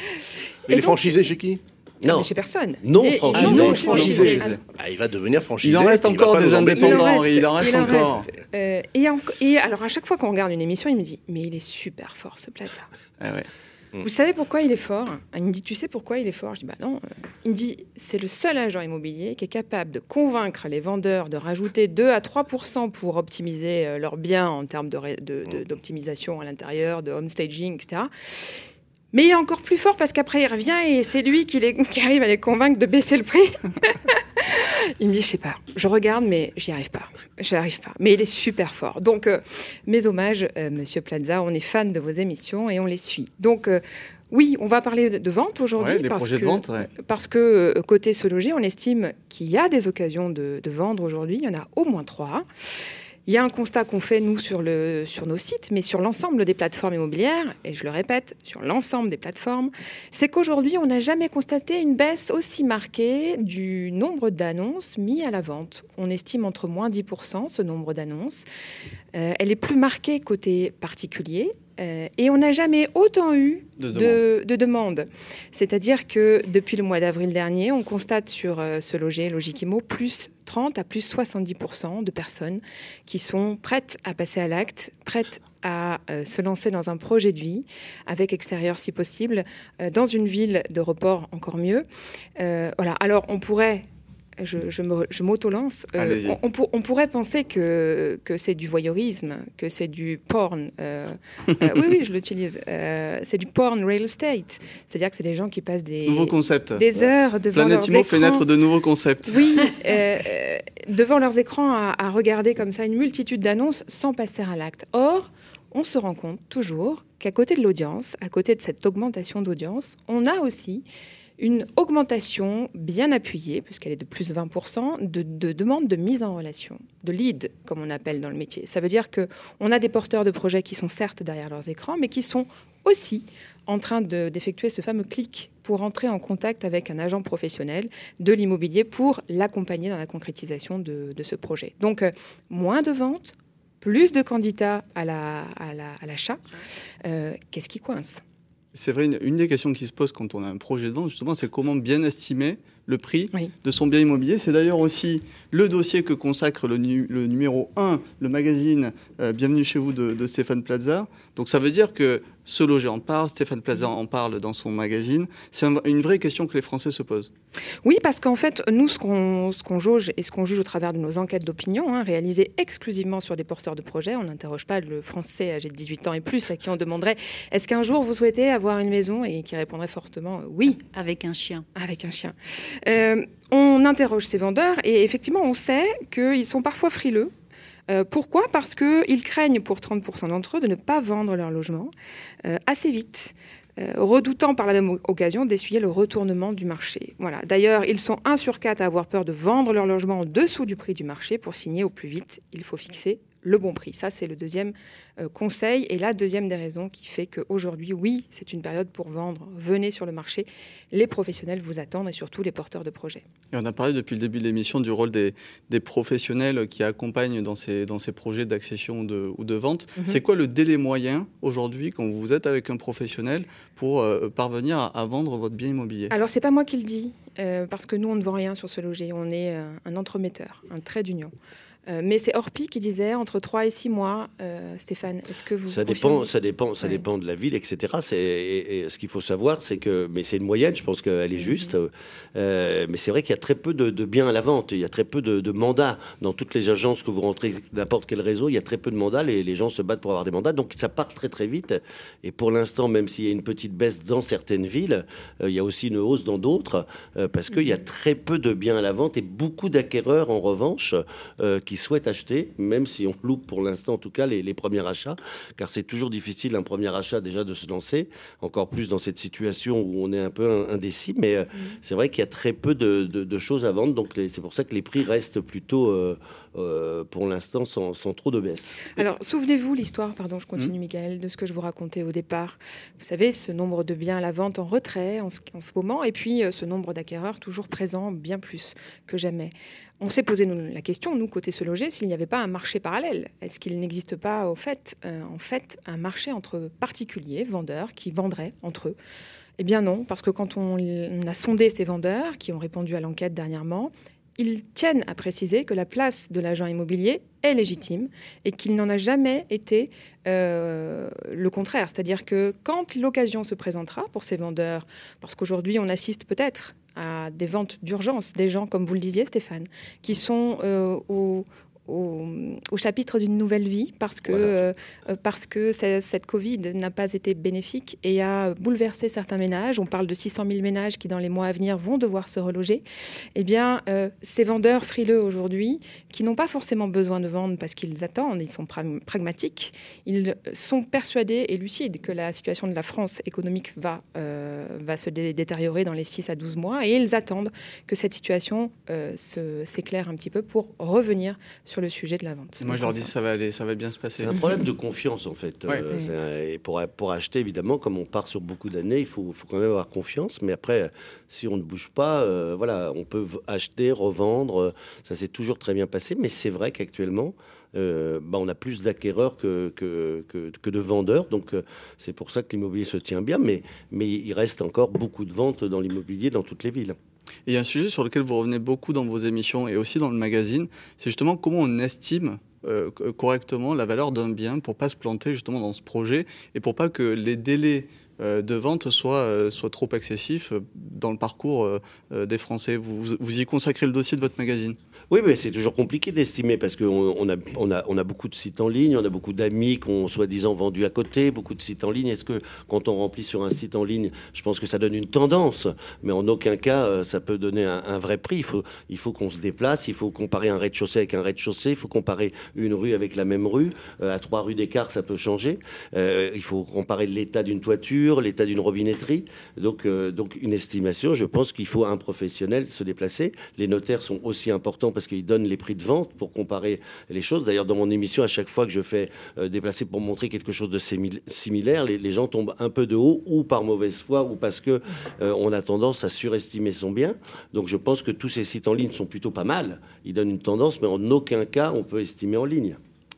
Et, et les franchisés chez qui ? Non, mais chez personne. Non franchisé. Non franchisé. Ah, il va devenir franchisé. Il en reste encore des indépendants. Il en reste, il en reste encore. Euh, et, en, et alors, à chaque fois qu'on regarde une émission, il me dit « Mais il est super fort, ce Plaza. Ah ouais. » Vous savez pourquoi il est fort ? Il me dit « Tu sais pourquoi il est fort ?» Je dis « Bah non. » Il me dit « C'est le seul agent immobilier qui est capable de convaincre les vendeurs de rajouter deux à trois pour cent pour optimiser leurs biens en termes de, de, de, d'optimisation à l'intérieur, de home staging, et cetera. Mais il est encore plus fort parce qu'après, il revient et c'est lui qui, les, qui arrive à les convaincre de baisser le prix. » Il me dit, je sais pas, je regarde, mais j'y arrive pas. J'y arrive pas. Mais il est super fort. Donc, euh, mes hommages, euh, Monsieur Plaza, on est fan de vos émissions et on les suit. Donc, euh, oui, on va parler de, de vente aujourd'hui. Ouais, les parce projets que, de vente, ouais. Parce que, euh, côté Se Loger, on estime qu'il y a des occasions de, de vendre aujourd'hui. Il y en a au moins trois. Il y a un constat qu'on fait, nous, sur, le, sur nos sites, mais sur l'ensemble des plateformes immobilières, et je le répète, sur l'ensemble des plateformes, c'est qu'aujourd'hui, on n'a jamais constaté une baisse aussi marquée du nombre d'annonces mises à la vente. On estime entre moins dix pour cent ce nombre d'annonces. Euh, elle est plus marquée côté particulier. Euh, et on n'a jamais autant eu de, de, de demandes. C'est-à-dire que depuis le mois d'avril dernier, on constate sur euh, Se Loger, Logic-Immo, plus trente à plus soixante-dix pour cent de personnes qui sont prêtes à passer à l'acte, prêtes à euh, se lancer dans un projet de vie, avec extérieur si possible, euh, dans une ville de report encore mieux. Euh, voilà. Alors on pourrait... Je, je, me, je m'auto-lance. Euh, on, on, pour, on pourrait penser que, que c'est du voyeurisme, que c'est du porn. Euh, euh, oui, oui, je l'utilise. Euh, c'est du porn real estate. C'est-à-dire que c'est des gens qui passent des, nouveaux concepts. des heures devant Planète leurs Immo écrans. fait naître de nouveaux concepts. Oui, euh, euh, devant leurs écrans à, à regarder comme ça une multitude d'annonces sans passer à l'acte. Or, on se rend compte toujours qu'à côté de l'audience, à côté de cette augmentation d'audience, on a aussi une augmentation bien appuyée, puisqu'elle est de plus vingt pour cent, de, de demandes de mise en relation, de lead, comme on appelle dans le métier. Ça veut dire qu'on a des porteurs de projets qui sont certes derrière leurs écrans, mais qui sont aussi en train de, d'effectuer ce fameux clic pour entrer en contact avec un agent professionnel de l'immobilier pour l'accompagner dans la concrétisation de, de ce projet. Donc, euh, moins de ventes, plus de candidats à, la, à, la, à l'achat. Euh, qu'est-ce qui coince ? C'est vrai, une, une des questions qui se pose quand on a un projet de vente, justement, c'est comment bien estimer le prix oui. de son bien immobilier. C'est d'ailleurs aussi le dossier que consacre le, nu- le numéro un, le magazine euh, Bienvenue chez vous de, de Stéphane Plaza. Donc ça veut dire que Se Loger en parle, Stéphane Plaza en parle dans son magazine. C'est un, une vraie question que les Français se posent. Oui, parce qu'en fait, nous, ce qu'on, ce qu'on jauge et ce qu'on juge au travers de nos enquêtes d'opinion, hein, réalisées exclusivement sur des porteurs de projets, on n'interroge pas le Français âgé de dix-huit ans et plus à qui on demanderait « Est-ce qu'un jour vous souhaitez avoir une maison ?» et qui répondrait fortement « Oui ». Avec un chien. Avec un chien. Euh, on interroge ces vendeurs et effectivement, on sait qu'ils sont parfois frileux. Euh, pourquoi ? Parce qu'ils craignent pour trente pour cent d'entre eux de ne pas vendre leur logement euh, assez vite, euh, redoutant par la même occasion d'essuyer le retournement du marché. Voilà. D'ailleurs, ils sont un sur quatre à avoir peur de vendre leur logement en dessous du prix du marché. Pour signer au plus vite, il faut fixer le bon prix. Ça, c'est le deuxième euh, conseil et la deuxième des raisons qui fait qu'aujourd'hui, oui, c'est une période pour vendre. Venez sur le marché. Les professionnels vous attendent et surtout les porteurs de projets. Et on a parlé depuis le début de l'émission du rôle des, des professionnels qui accompagnent dans ces, dans ces projets d'accession de, ou de vente. Mm-hmm. C'est quoi le délai moyen aujourd'hui quand vous êtes avec un professionnel pour euh, parvenir à, à vendre votre bien immobilier ? Alors, c'est pas moi qui le dis, euh, parce que nous, on ne vend rien sur Se Loger. On est euh, un entremetteur, un trait d'union. Euh, mais c'est Orpi qui disait entre trois et six mois. Euh, Stéphane, est-ce que vous... Ça dépend, ça dépend, ça ouais. dépend de la ville, et cetera. C'est, et, et ce qu'il faut savoir, c'est que... Mais c'est une moyenne, je pense qu'elle est juste. Mmh. Euh, mais c'est vrai qu'il y a très peu de, de biens à la vente. Il y a très peu de, de mandats. Dans toutes les agences que vous rentrez, n'importe quel réseau, il y a très peu de mandats. Les, les gens se battent pour avoir des mandats. Donc ça part très très vite. Et pour l'instant, même s'il y a une petite baisse dans certaines villes, euh, il y a aussi une hausse dans d'autres. Euh, parce qu'il y a très peu de biens à la vente et beaucoup d'acquéreurs, en revanche, euh, qui souhaitent acheter, même si on loupe pour l'instant en tout cas les, les premiers achats, car c'est toujours difficile un premier achat déjà de se lancer, encore plus dans cette situation où on est un peu indécis, mais mmh. c'est vrai qu'il y a très peu de, de, de choses à vendre, donc les, c'est pour ça que les prix restent plutôt euh, euh, pour l'instant sans, sans trop de baisse. Alors souvenez-vous l'histoire, pardon je continue mmh. Michael, de ce que je vous racontais au départ. Vous savez, ce nombre de biens à la vente en retrait en ce, en ce moment, et puis euh, ce nombre d'acquéreurs toujours présents bien plus que jamais. On s'est posé nous, la question, nous, côté Se Loger, s'il n'y avait pas un marché parallèle. Est-ce qu'il n'existe pas, au fait, euh, en fait, un marché entre particuliers, vendeurs, qui vendraient entre eux ? Eh bien non, parce que quand on, on a sondé ces vendeurs, qui ont répondu à l'enquête dernièrement, ils tiennent à préciser que la place de l'agent immobilier est légitime et qu'il n'en a jamais été euh, le contraire. C'est-à-dire que quand l'occasion se présentera pour ces vendeurs, parce qu'aujourd'hui on assiste peut-être à des ventes d'urgence, des gens, comme vous le disiez Stéphane, qui sont euh, au... Au, au chapitre d'une nouvelle vie parce que, voilà. euh, parce que cette Covid n'a pas été bénéfique et a bouleversé certains ménages. On parle de six cent mille ménages qui, dans les mois à venir, vont devoir se reloger. Eh bien, euh, ces vendeurs frileux aujourd'hui, qui n'ont pas forcément besoin de vendre parce qu'ils attendent, ils sont pragmatiques, ils sont persuadés et lucides que la situation de la France économique va, euh, va se dé- détériorer dans les six à douze mois et ils attendent que cette situation euh, se, s'éclaire un petit peu pour revenir sur sur le sujet de la vente. Moi, je leur dis ça va aller, ça va bien se passer. C'est un problème de confiance en fait. Ouais. Euh, et pour, pour acheter, évidemment, comme on part sur beaucoup d'années, il faut, faut quand même avoir confiance. Mais après, si on ne bouge pas, euh, voilà, on peut acheter, revendre. Ça s'est toujours très bien passé. Mais c'est vrai qu'actuellement, euh, bah, on a plus d'acquéreurs que, que, que, que de vendeurs. Donc, euh, c'est pour ça que l'immobilier se tient bien. Mais, mais il reste encore beaucoup de ventes dans l'immobilier dans toutes les villes. Et il y a un sujet sur lequel vous revenez beaucoup dans vos émissions et aussi dans le magazine, c'est justement comment on estime euh, correctement la valeur d'un bien pour ne pas se planter justement dans ce projet et pour pas que les délais euh, de vente soient, euh, soient trop excessifs dans le parcours euh, des Français. Vous, vous y consacrez le dossier de votre magazine. Oui, mais c'est toujours compliqué d'estimer parce qu'on on a, on a, on a beaucoup de sites en ligne, on a beaucoup d'amis qui ont soi-disant vendu à côté, beaucoup de sites en ligne. Est-ce que quand on remplit sur un site en ligne, je pense que ça donne une tendance, mais en aucun cas ça peut donner un, un vrai prix. Il faut, il faut qu'on se déplace, il faut comparer un rez-de-chaussée avec un rez-de-chaussée, il faut comparer une rue avec la même rue. Euh, à trois rues d'écart, ça peut changer. Euh, il faut comparer l'état d'une toiture, l'état d'une robinetterie. Donc, euh, donc une estimation, je pense qu'il faut un professionnel se déplacer. Les notaires sont aussi importants parce qu'ils donnent les prix de vente pour comparer les choses. D'ailleurs, dans mon émission, à chaque fois que je fais euh, déplacer pour montrer quelque chose de simil- similaire, les, les gens tombent un peu de haut, ou par mauvaise foi, ou parce que euh, on a tendance à surestimer son bien. Donc, je pense que tous ces sites en ligne sont plutôt pas mal. Ils donnent une tendance, mais en aucun cas, on peut estimer en ligne.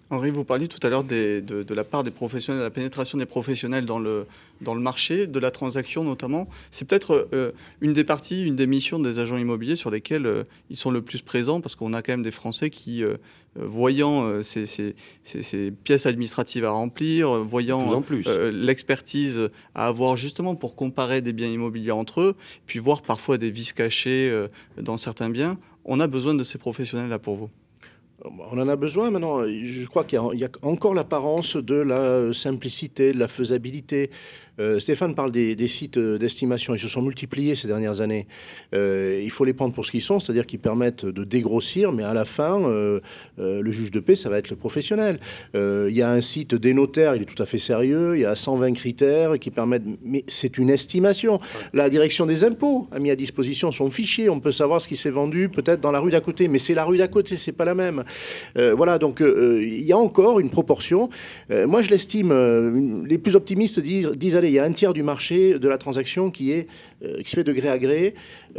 Henri, vous parliez tout à l'heure des, de, de la part des professionnels, de la pénétration des professionnels dans le, dans le marché, de la transaction notamment. C'est peut-être euh, une des parties, une des missions des agents immobiliers sur lesquelles euh, ils sont le plus présents, parce qu'on a quand même des Français qui, euh, voyant euh, ces, ces, ces, ces pièces administratives à remplir, euh, voyant euh, l'expertise à avoir justement pour comparer des biens immobiliers entre eux, puis voir parfois des vices cachés euh, dans certains biens, on a besoin de ces professionnels-là pour vous. On en a besoin maintenant. Je crois qu'il y a, il y a encore l'apparence de la simplicité, de la faisabilité. Euh, Stéphane parle des, des sites d'estimation. Ils se sont multipliés ces dernières années. Euh, il faut les prendre pour ce qu'ils sont, c'est-à-dire qu'ils permettent de dégrossir, mais à la fin, euh, euh, le juge de paix, ça va être le professionnel. Euh, il y a un site des notaires, il est tout à fait sérieux. Il y a cent vingt critères qui permettent... Mais c'est une estimation. La direction des impôts a mis à disposition son fichier. On peut savoir ce qui s'est vendu peut-être dans la rue d'à côté, mais c'est la rue d'à côté, c'est pas la même. Euh, voilà, donc euh, il y a encore une proportion. Euh, moi, je l'estime, euh, les plus optimistes disent, disent allez, il y a un tiers du marché de la transaction qui, est, euh, qui se fait de gré à gré.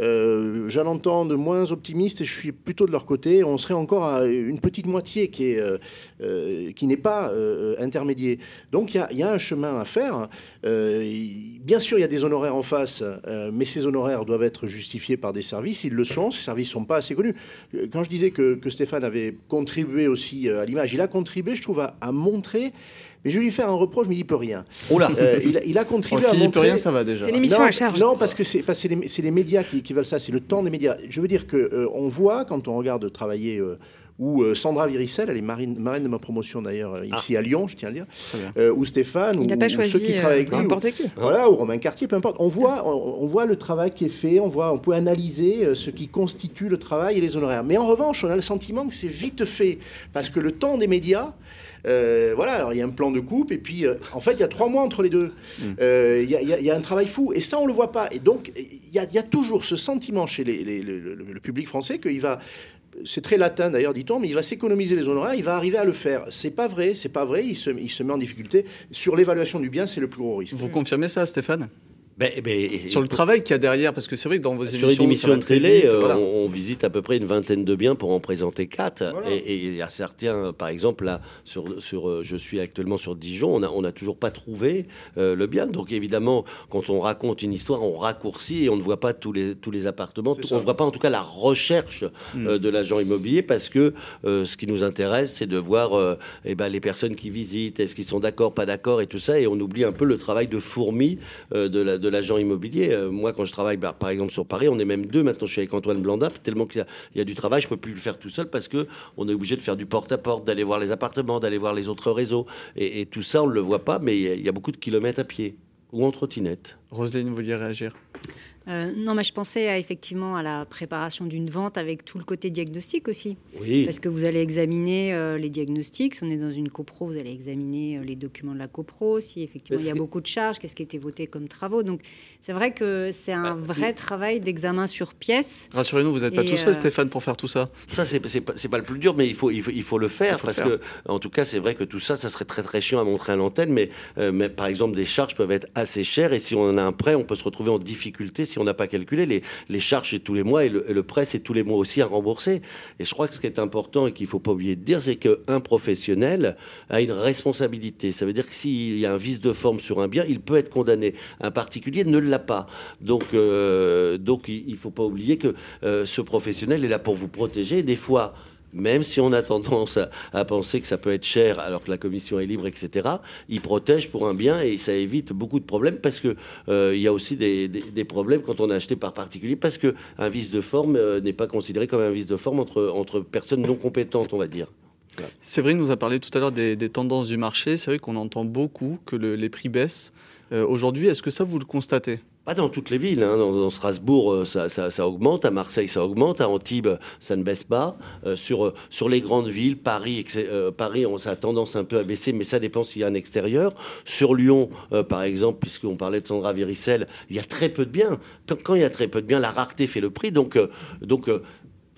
Euh, j'en entends de moins optimistes et je suis plutôt de leur côté. On serait encore à une petite moitié qui, est, euh, euh, qui n'est pas euh, intermédiaire. Donc il y, y a un chemin à faire. Euh, bien sûr, il y a des honoraires en face, euh, mais ces honoraires doivent être justifiés par des services. Ils le sont. Ces services ne sont pas assez connus. Quand je disais que, que Stéphane avait contribué aussi à l'image, il a contribué, je trouve, à, à montrer... Mais je vais lui faire un reproche, mais il n'y peut rien. Oh là euh, il, il a contribué oh, à montrer... S'il n'y peut rien, ça va déjà. C'est l'émission non, à charge. Non, parce que c'est, parce que c'est, les, c'est les médias qui, qui veulent ça, c'est le temps des médias. Je veux dire qu'on euh, voit, quand on regarde travailler... Euh, ou euh, Sandra Viricel, elle est marine, marraine de ma promotion d'ailleurs, euh, ici ah. à Lyon, je tiens à le dire, euh, ou Stéphane, il ou, pas ou choisi, ceux qui travaillent avec euh, lui, n'importe ou, qui. Voilà, ou Romain Cartier, peu importe. On voit, on, on voit le travail qui est fait, on, voit, on peut analyser euh, ce qui constitue le travail et les honoraires. Mais en revanche, on a le sentiment que c'est vite fait, parce que le temps des médias... Euh, voilà, alors il y a un plan de coupe et puis euh, en fait il y a trois mois entre les deux. Il mm. euh, y, y, y a un travail fou et ça on le voit pas. Et donc il y, y a toujours ce sentiment chez les, les, les, le, le public français qu'il va, c'est très latin d'ailleurs dit-on, mais il va s'économiser les honoraires, il va arriver à le faire. C'est pas vrai, c'est pas vrai. Il se, il se met en difficulté sur l'évaluation du bien, c'est le plus gros risque. Vous mm. confirmez ça, Stéphane? Ben, ben, sur le travail qu'il y a derrière, parce que c'est vrai que dans vos émissions, sur une émission de télé, vite, euh, voilà. on, on visite à peu près une vingtaine de biens pour en présenter quatre. Voilà. Et il y a certains, par exemple, là, sur, sur, euh, je suis actuellement sur Dijon, on n'a on a toujours pas trouvé euh, le bien. Donc évidemment, quand on raconte une histoire, on raccourcit et on ne voit pas tous les, tous les appartements. On ne voit pas en tout cas la recherche mmh. euh, de l'agent immobilier, parce que euh, ce qui nous intéresse, c'est de voir euh, eh ben, les personnes qui visitent, est-ce qu'ils sont d'accord, pas d'accord et tout ça. Et on oublie un peu le travail de fourmi euh, de, la, de l'agent immobilier. Moi, quand je travaille, bah, par exemple, sur Paris, on est même deux. Maintenant, je suis avec Antoine Blanda. Tellement qu'il y a, il y a du travail, je ne peux plus le faire tout seul parce qu'on est obligé de faire du porte-à-porte, d'aller voir les appartements, d'aller voir les autres réseaux. Et, et tout ça, on ne le voit pas, mais il y, a, il y a beaucoup de kilomètres à pied ou en trottinette. Roselyne, vous vouliez réagir ? Euh, non, mais je pensais à, effectivement à la préparation d'une vente avec tout le côté diagnostic aussi. Oui. Parce que vous allez examiner euh, les diagnostics. Si on est dans une copro, vous allez examiner euh, les documents de la copro. Si effectivement il y a beaucoup de charges, qu'est-ce qui a été voté comme travaux. Donc c'est vrai que c'est un bah, vrai oui. travail d'examen sur pièce. Rassurez-nous, vous n'êtes pas tout seul, euh... Stéphane, pour faire tout ça. Ça, c'est, c'est, pas, c'est pas le plus dur, mais il faut, il faut, il faut le faire. Faut parce le faire. que, en tout cas, c'est vrai que tout ça, ça serait très très chiant à montrer à l'antenne. Mais, euh, mais par exemple, des charges peuvent être assez chères. Et si on en a un prêt, on peut se retrouver en difficulté si on n'a pas calculé. Les, les charges, c'est tous les mois, et le, et le prêt, c'est tous les mois aussi à rembourser. Et je crois que ce qui est important et qu'il ne faut pas oublier de dire, c'est qu'un professionnel a une responsabilité. Ça veut dire que s'il y a un vice de forme sur un bien, il peut être condamné. Un particulier ne l'a pas. Donc, euh, donc il ne faut pas oublier que euh, ce professionnel est là pour vous protéger. Des fois, même si on a tendance à, à penser que ça peut être cher alors que la commission est libre, et cetera, il protège pour un bien et ça évite beaucoup de problèmes parce qu'il euh, y a aussi des, des, des problèmes quand on a acheté par particulier parce qu'un vice de forme euh, n'est pas considéré comme un vice de forme entre, entre personnes non compétentes, on va dire. Voilà. Séverine nous a parlé tout à l'heure des, des tendances du marché. C'est vrai qu'on entend beaucoup que le, les prix baissent. Euh, aujourd'hui, est-ce que ça, vous le constatez ? Pas dans toutes les villes. Hein. Dans, dans Strasbourg, ça, ça, ça augmente. À Marseille, ça augmente. À Antibes, ça ne baisse pas. Euh, sur, sur les grandes villes, Paris, euh, Paris on, ça a tendance un peu à baisser, mais ça dépend s'il y a un extérieur. Sur Lyon, euh, par exemple, puisqu'on parlait de Sandra Viricel, il y a très peu de biens. Quand, quand il y a très peu de biens, la rareté fait le prix. Donc, euh, donc euh,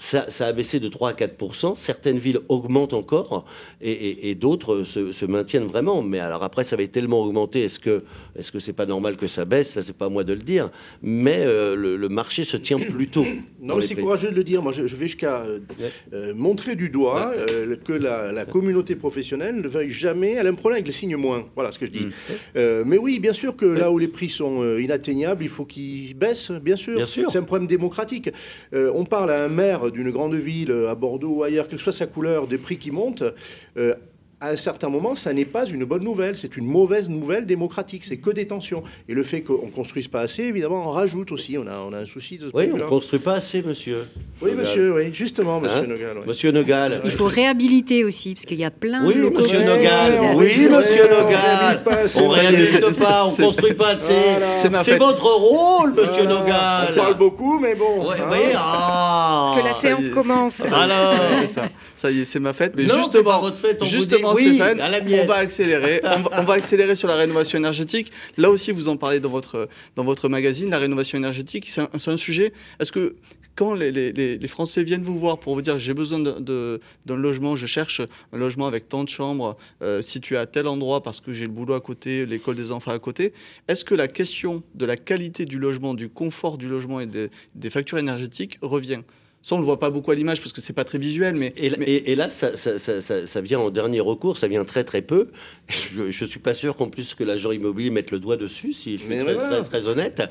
Ça, ça a baissé de trois à quatre pour cent. Certaines villes augmentent encore et, et, et d'autres se, se maintiennent vraiment. Mais alors après, ça avait tellement augmenté. Est-ce que est-ce que c'est pas normal que ça baisse? Ça, c'est pas à moi de le dire. Mais euh, le, le marché se tient plutôt. Non, mais c'est prix. Courageux de le dire. Moi, je, je vais jusqu'à euh, ouais. euh, montrer du doigt ouais. euh, que la, la communauté professionnelle ne veuille jamais. Elle a un problème avec les signes moins. Voilà ce que je dis. Mmh. Euh, mais oui, bien sûr que ouais. là où les prix sont euh, inatteignables, il faut qu'ils baissent. Bien sûr. Bien sûr. C'est un problème démocratique. Euh, on parle à un maire d'une grande ville, à Bordeaux ou ailleurs, quelle que soit sa couleur, des prix qui montent, euh, à un certain moment, ça n'est pas une bonne nouvelle, c'est une mauvaise nouvelle démocratique, c'est que des tensions. Et le fait qu'on ne construise pas assez, évidemment, on rajoute aussi, on a, on a un souci de ce Oui, on ne construit pas assez, monsieur. Oui, Nogal. monsieur, oui, justement, monsieur hein Nogal. Ouais. Monsieur Nogal. Il faut réhabiliter aussi, parce qu'il y a plein oui, de... Monsieur ouais, Nogal. Ouais, oui, ouais, monsieur ouais, Nogal. On ne réhabilite pas, on ne construit pas assez. Voilà. C'est, c'est votre rôle, monsieur voilà. Nogal. On parle beaucoup, mais bon. Ouais, hein. oui, ah. Que la séance commence. Alors. C'est ça. Ça y est, c'est ma fête. Mais non, justement, pas votre fête, on justement, vous dit, Stéphane, oui, à la on va accélérer. on, va, on va accélérer sur la rénovation énergétique. Là aussi, vous en parlez dans votre, dans votre magazine. La rénovation énergétique, c'est un, c'est un sujet. Est-ce que quand les, les, les Français viennent vous voir pour vous dire j'ai besoin de, de, d'un logement, je cherche un logement avec tant de chambres euh, situé à tel endroit parce que j'ai le boulot à côté, l'école des enfants à côté, est-ce que la question de la qualité du logement, du confort du logement et des, des factures énergétiques revient ? Ça, on ne le voit pas beaucoup à l'image parce que c'est pas très visuel. Mais, et, mais... et, et là, ça, ça, ça, ça, ça vient en dernier recours, ça vient très très peu. Je ne suis pas sûr qu'en plus que l'agent immobilier mette le doigt dessus, si je suis très, très, très honnête.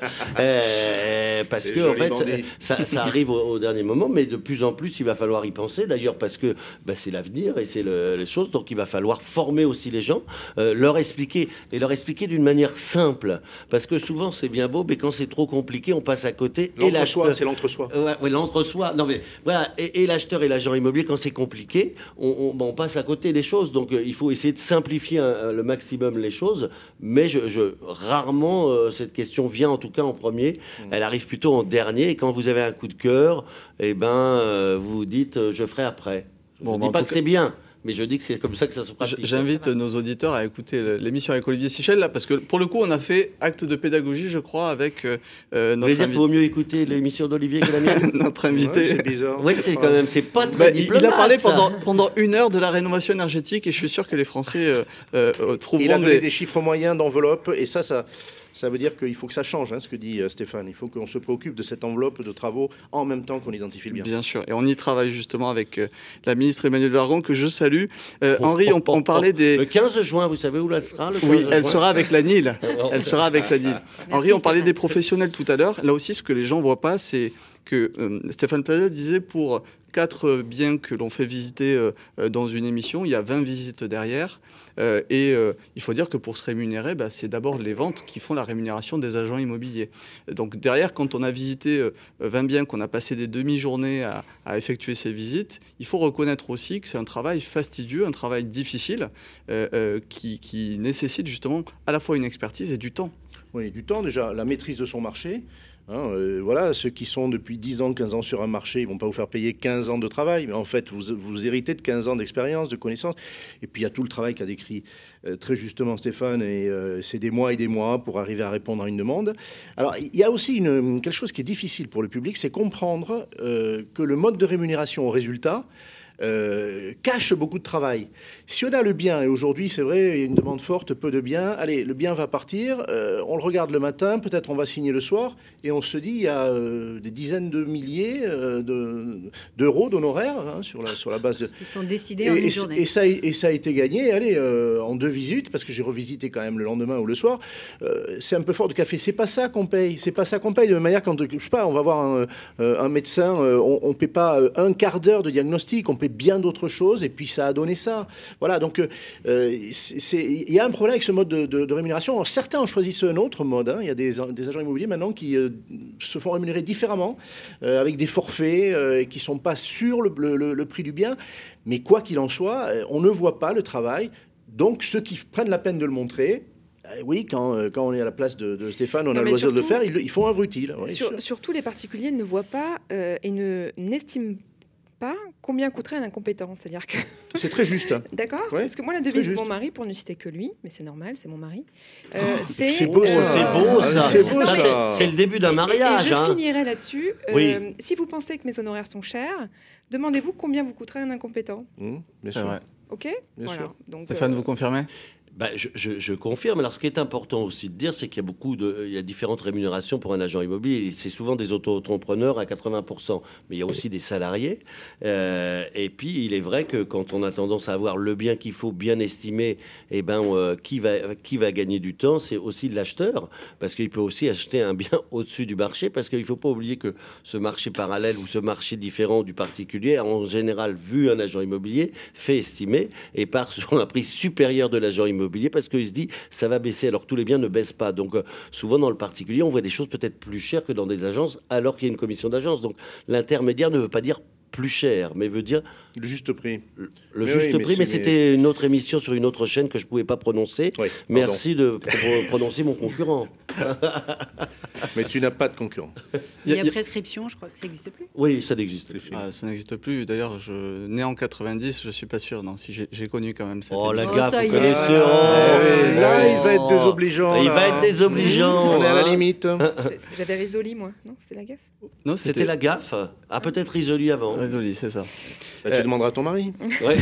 euh, parce c'est que, en fait, ça, ça arrive au, au dernier moment, mais de plus en plus, il va falloir y penser. D'ailleurs, parce que bah, c'est l'avenir et c'est le, les choses. Donc, il va falloir former aussi les gens, euh, leur expliquer, et leur expliquer d'une manière simple. Parce que souvent, c'est bien beau, mais quand c'est trop compliqué, on passe à côté. L'entre-soi, c'est l'entre-soi. Ouais, ouais, l'entre-soi. Non, mais voilà, et, et l'acheteur et l'agent immobilier, quand c'est compliqué, on, on, on passe à côté des choses. Donc, euh, il faut essayer de simplifier un, le maximum les choses. Mais je, je rarement, euh, cette question vient en tout cas en premier. Mmh. Elle arrive plutôt en dernier. Et quand vous avez un coup de cœur, eh ben, euh, vous vous dites, euh, je ferai après. Je ne bon, dis pas que cas... c'est bien. Mais je dis que c'est comme ça que ça se pratique. J'invite nos auditeurs à écouter l'émission avec Olivier Sichel, là, parce que pour le coup, on a fait acte de pédagogie, je crois, avec euh, notre invité. Vous voulez dire qu'il vaut mieux écouter l'émission d'olivier que la mienne? Notre invité. Ouais, c'est bizarre. Oui, c'est quand même, c'est pas très bah, diplomate. Il a parlé pendant, pendant une heure de la rénovation énergétique et je suis sûr que les Français euh, euh, trouveront Il a donné des... des chiffres moyens d'enveloppe et ça, ça... Ça veut dire qu'il faut que ça change, hein, ce que dit euh, Stéphane. Il faut qu'on se préoccupe de cette enveloppe de travaux en même temps qu'on identifie le bien. Bien sûr. Et on y travaille justement avec euh, la ministre Emmanuelle Vargon, que je salue. Euh, oh, Henri, on, on parlait des... Le quinze juin, vous savez où elle sera le quinze Oui, juin. elle sera avec la N I L. Elle sera avec la N I L. Merci, Henri, on parlait Stéphane. des professionnels tout à l'heure. Là aussi, ce que les gens ne voient pas, c'est que euh, Stéphane Plaza disait pour quatre biens que l'on fait visiter euh, dans une émission, il y a vingt visites derrière. Euh, et euh, il faut dire que pour se rémunérer, bah, c'est d'abord les ventes qui font la rémunération des agents immobiliers. Donc derrière, quand on a visité euh, vingt biens, qu'on a passé des demi-journées à, à effectuer ces visites, il faut reconnaître aussi que c'est un travail fastidieux, un travail difficile, euh, euh, qui, qui nécessite justement à la fois une expertise et du temps. Oui, du temps déjà, la maîtrise de son marché. Hein, euh, voilà, ceux qui sont depuis dix ans, quinze ans sur un marché, ils ne vont pas vous faire payer quinze ans de travail, mais en fait, vous, vous héritez de quinze ans d'expérience, de connaissances. Et puis, il y a tout le travail qu'a décrit euh, très justement Stéphane, et euh, c'est des mois et des mois pour arriver à répondre à une demande. Alors, il y a aussi une, quelque chose qui est difficile pour le public, c'est comprendre euh, que le mode de rémunération au résultat Euh, cache beaucoup de travail. Si on a le bien, et aujourd'hui c'est vrai, il y a une demande forte, peu de biens, allez, le bien va partir, euh, on le regarde le matin, peut-être on va signer le soir, et on se dit il y a euh, des dizaines de milliers euh, de, d'euros d'honoraires hein, sur, la, sur la base de... Ils sont décidés et, en une et, journée. Et ça, et ça a été gagné, allez, euh, en deux visites, parce que j'ai revisité quand même le lendemain ou le soir, euh, c'est un peu fort de café. C'est pas ça qu'on paye, c'est pas ça qu'on paye. De même manière, quand, je sais pas, on va voir un, un médecin, on, on paie pas un quart d'heure de diagnostic, on paie bien d'autres choses, et puis ça a donné ça. Voilà, donc euh, il y a un problème avec ce mode de, de, de rémunération. Alors, certains ont choisi un autre mode. Hein. Il y a des, des agents immobiliers maintenant qui euh, se font rémunérer différemment, euh, avec des forfaits euh, qui ne sont pas sur le, le, le prix du bien. Mais quoi qu'il en soit, on ne voit pas le travail. Donc, ceux qui prennent la peine de le montrer, oui, quand, quand on est à la place de, de Stéphane, on non, a le loisir surtout, de le faire, ils, ils font œuvre utile. Oui, sur, surtout, les particuliers ne voient pas euh, et ne, n'estiment pas combien coûterait un incompétent. C'est-à-dire que... C'est très juste. D'accord. Ouais, Parce que moi, la devise de mon mari, pour ne citer que lui, mais c'est normal, c'est mon mari. Euh, Oh, c'est c'est beau, ça. euh, C'est beau, ça. C'est beau, Ça, ça. c'est- C'est le début d'un Et- mariage. Et, je hein. finirai là-dessus. Euh, Oui. Si vous pensez que mes honoraires sont chers, demandez-vous combien vous coûterait un incompétent. Mmh, bien C'est sûr. vrai. OK. Bien Voilà. sûr. Donc, Stéphane, euh, vous confirmez? Bah, je, je- je confirme. Alors, ce qui est important aussi de dire, c'est qu'il y a beaucoup de, il y a différentes rémunérations pour un agent immobilier. Et c'est souvent des auto-entrepreneurs à quatre-vingts pour cent, mais il y a aussi des salariés. Euh, et puis, il est vrai que quand on a tendance à avoir le bien qu'il faut, bien estimé, eh ben, euh, qui va, qui va gagner du temps, c'est aussi l'acheteur, parce qu'il peut aussi acheter un bien au-dessus du marché, parce qu'il ne faut pas oublier que ce marché parallèle ou ce marché différent du particulier, en général, vu un agent immobilier, fait estimer et part sur un prix supérieur de l'agent immobilier. Parce qu'il se dit ça va baisser alors que tous les biens ne baissent pas. Donc euh, souvent dans le particulier on voit des choses peut-être plus chères que dans des agences alors qu'il y a une commission d'agence. Donc l'intermédiaire ne veut pas dire plus cher, mais veut dire Le juste prix. le, le Mais juste oui, mais prix. Mais c'est- c'était une autre émission sur une autre chaîne que je ne pouvais pas prononcer. Oui, Merci de pro- prononcer mon concurrent. Mais tu n'as pas de concurrent. Il y a Il y a- prescription, je crois que ça n'existe plus. Oui, ça n'existe plus. Ah, ça n'existe plus. D'ailleurs, je né en quatre-vingt-dix, je suis pas sûr. Non, si j'ai j'ai connu quand même cette Oh la émission. Oh, gaffe, ça vous y est. connaissez. Ah, Oh, là, il va être oh. désobligeant. Il là. va être désobligeant. On est à la hein. limite. c'est- J'avais résolu, moi. Non, c'est la gaffe. Non, C'était la gaffe. Ah, peut-être résolu avant. Résolu, c'est ça. Bah, tu demanderas à ton mari. Ouais.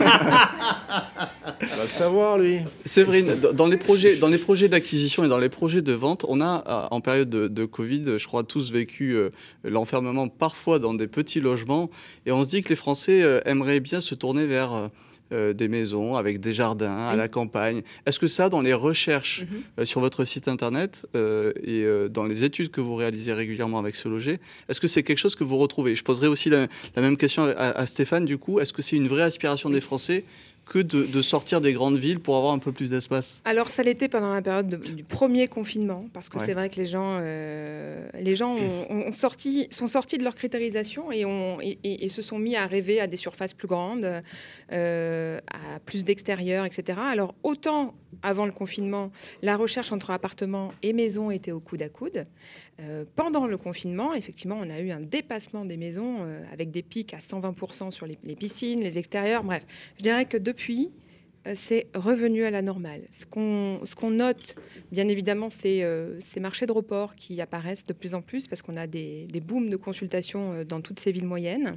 Il va le savoir, lui. Séverine, dans- dans les projets, dans les projets d'acquisition et dans les projets de vente, on a, euh, en période de, de Covid, je crois, tous vécu euh, l'enfermement parfois dans des petits logements. Et on se dit que les Français euh, aimeraient bien se tourner vers euh, euh, des maisons avec des jardins à Oui. la campagne. Est-ce que ça, dans les recherches Mhm. euh, sur votre site internet euh, et euh, dans les études que vous réalisez régulièrement avec Ce Loger, est-ce que c'est quelque chose que vous retrouvez? Je poserai aussi la, la même question à, à Stéphane, du coup. Est-ce que c'est une vraie aspiration des Français que de, de sortir des grandes villes pour avoir un peu plus d'espace? Alors, ça l'était pendant la période de- du premier confinement, parce que Ouais. c'est vrai que les gens, euh, les gens ont, ont sorti, sont sortis de leur critérisations et, ont, et, et- et se sont mis à rêver à des surfaces plus grandes, euh, à plus d'extérieur, et cetera. Alors, autant avant le confinement, la recherche entre appartements et maisons était au coude à coude. Euh, pendant le confinement, effectivement, on a eu un dépassement des maisons euh, avec des pics à cent vingt pour cent sur les, les piscines, les extérieurs. Bref, je dirais que depuis, euh, c'est revenu à la normale. Ce qu'on ce qu'on note, bien évidemment, c'est euh, ces marchés de report qui apparaissent de plus en plus parce qu'on a des, des booms de consultation euh, dans toutes ces villes moyennes.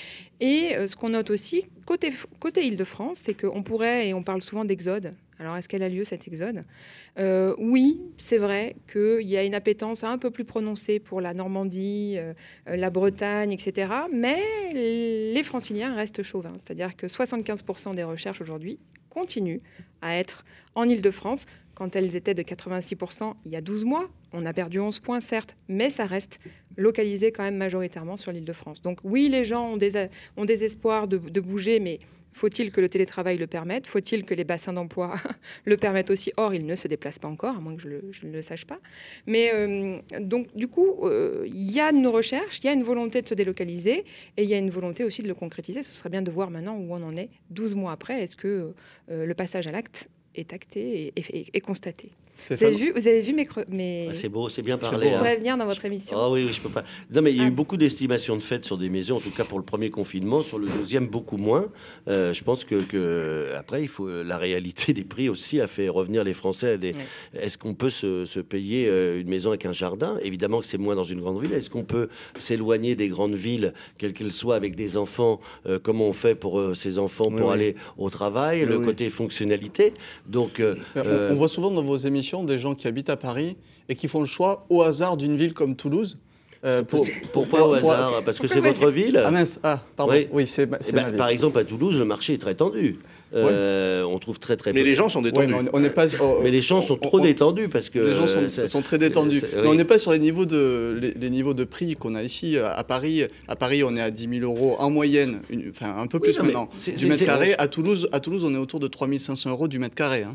Et euh, ce qu'on note aussi, côté, côté Île-de-France, c'est qu'on pourrait, et on parle souvent d'exode. Alors, est-ce qu'elle a lieu, cet exode? Euh, Oui, c'est vrai qu'il y a une appétence un peu plus prononcée pour la Normandie, euh, euh, la Bretagne, et cetera. Mais les franciliens restent chauvins. C'est-à-dire que soixante-quinze pour cent des recherches aujourd'hui continuent à être en Île-de-France, quand elles étaient de quatre-vingt-six pour cent il y a douze mois. On a perdu onze points, certes, mais ça reste localisé quand même majoritairement sur l'Île-de-France. Donc oui, les gens ont des, ont des espoirs de, de bouger, mais faut-il que le télétravail le permette? Faut-il que les bassins d'emploi le permettent aussi? Or, ils ne se déplacent pas encore, à moins que je, le, je ne le sache pas. Mais euh, donc, du coup, il euh, y a une recherche, il y a une volonté de se délocaliser, et il y a une volonté aussi de le concrétiser. Ce serait bien de voir maintenant où on en est douze mois après. Est-ce que euh, le passage à l'acte est acté et, et, et constaté? Vous avez vu, vous avez vu mes... mes... Ah, c'est beau, c'est bien C'est parlé. beau, Je hein. pourrais venir dans votre émission. Ah oui, oui, je peux pas. Non, mais il y a eu Ah. beaucoup d'estimations de fait sur des maisons, en tout cas pour le premier confinement, sur le deuxième beaucoup moins. Euh, je pense que, que après, il faut la réalité des prix aussi a fait revenir les Français. À des... Ouais. Est-ce qu'on peut se, se payer euh, une maison avec un jardin? Évidemment que c'est moins dans une grande ville. Est-ce qu'on peut s'éloigner des grandes villes, quelles qu'elles soient, avec des enfants? euh, Comment on fait pour euh, ces enfants Oui, pour oui. aller au travail? Oui, Le oui. côté fonctionnalité. Donc, euh, On, euh, on voit souvent dans vos émissions des gens qui habitent à Paris et qui font le choix au hasard d'une ville comme Toulouse. euh, pour- pourquoi pour- au pour- hasard? Parce que c'est Pourquoi votre ville. Ah mince, ah pardon, Oui. oui, c'est ma- Eh c'est ben, ma ville. par exemple, à Toulouse, le marché est très tendu. Euh, On trouve très très Mais peu. les gens sont Ouais, détendus. mais on on n'est pas. oh, Mais les gens sont on- trop on- détendus parce que Les gens sont, euh, ça- sont très détendus. c'est- Mais oui. on n'est pas sur les niveaux de, les, les niveaux de prix qu'on a ici à Paris. À Paris, on est à dix mille euros en moyenne, une- enfin un peu Oui, plus non, mais maintenant, c'est- du c'est- mètre c'est- carré. À Toulouse, à Toulouse, on est autour de trois mille cinq cents euros du mètre carré. Hein.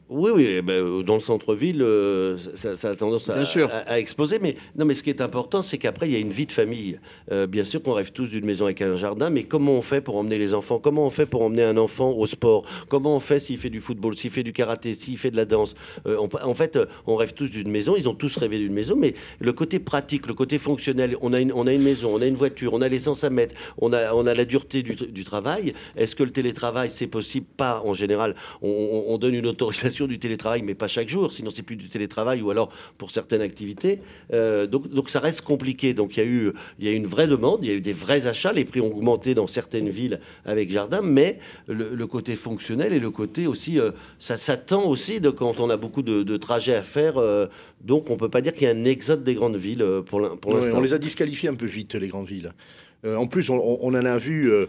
Oui, oui, ben, dans le centre-ville, euh, ça, ça a tendance à, à, à exploser. Mais, non, mais ce qui est important, c'est qu'après, il y a une vie de famille. Euh, bien sûr qu'on rêve tous d'une maison avec un jardin, mais comment on fait pour emmener les enfants? Comment on fait pour emmener un enfant au sport? Comment on fait s'il fait du football, s'il fait du karaté, s'il fait de la danse? euh, on, En fait, on rêve tous d'une maison. Ils ont tous rêvé d'une maison, mais le côté pratique, le côté fonctionnel, on a une, on a une maison, on a une voiture, on a l'essence à mettre, on a, on a la dureté du, du travail. Est-ce que le télétravail, c'est possible? Pas, en général. On, on, on donne une autorisation du télétravail, mais pas chaque jour, sinon c'est plus du télétravail, ou alors pour certaines activités. Euh, donc, donc ça reste compliqué. Donc il y a eu, il y a eu une vraie demande, il y a eu des vrais achats, les prix ont augmenté dans certaines villes avec jardin, mais le, le côté fonctionnel et le côté aussi, euh, ça s'attend aussi de quand on a beaucoup de, de trajets à faire. Euh, donc on peut pas dire qu'il y a un exode des grandes villes euh, pour l'instant. Ouais, on les a disqualifiés un peu vite, les grandes villes. Euh, en plus, on, on en a vu euh,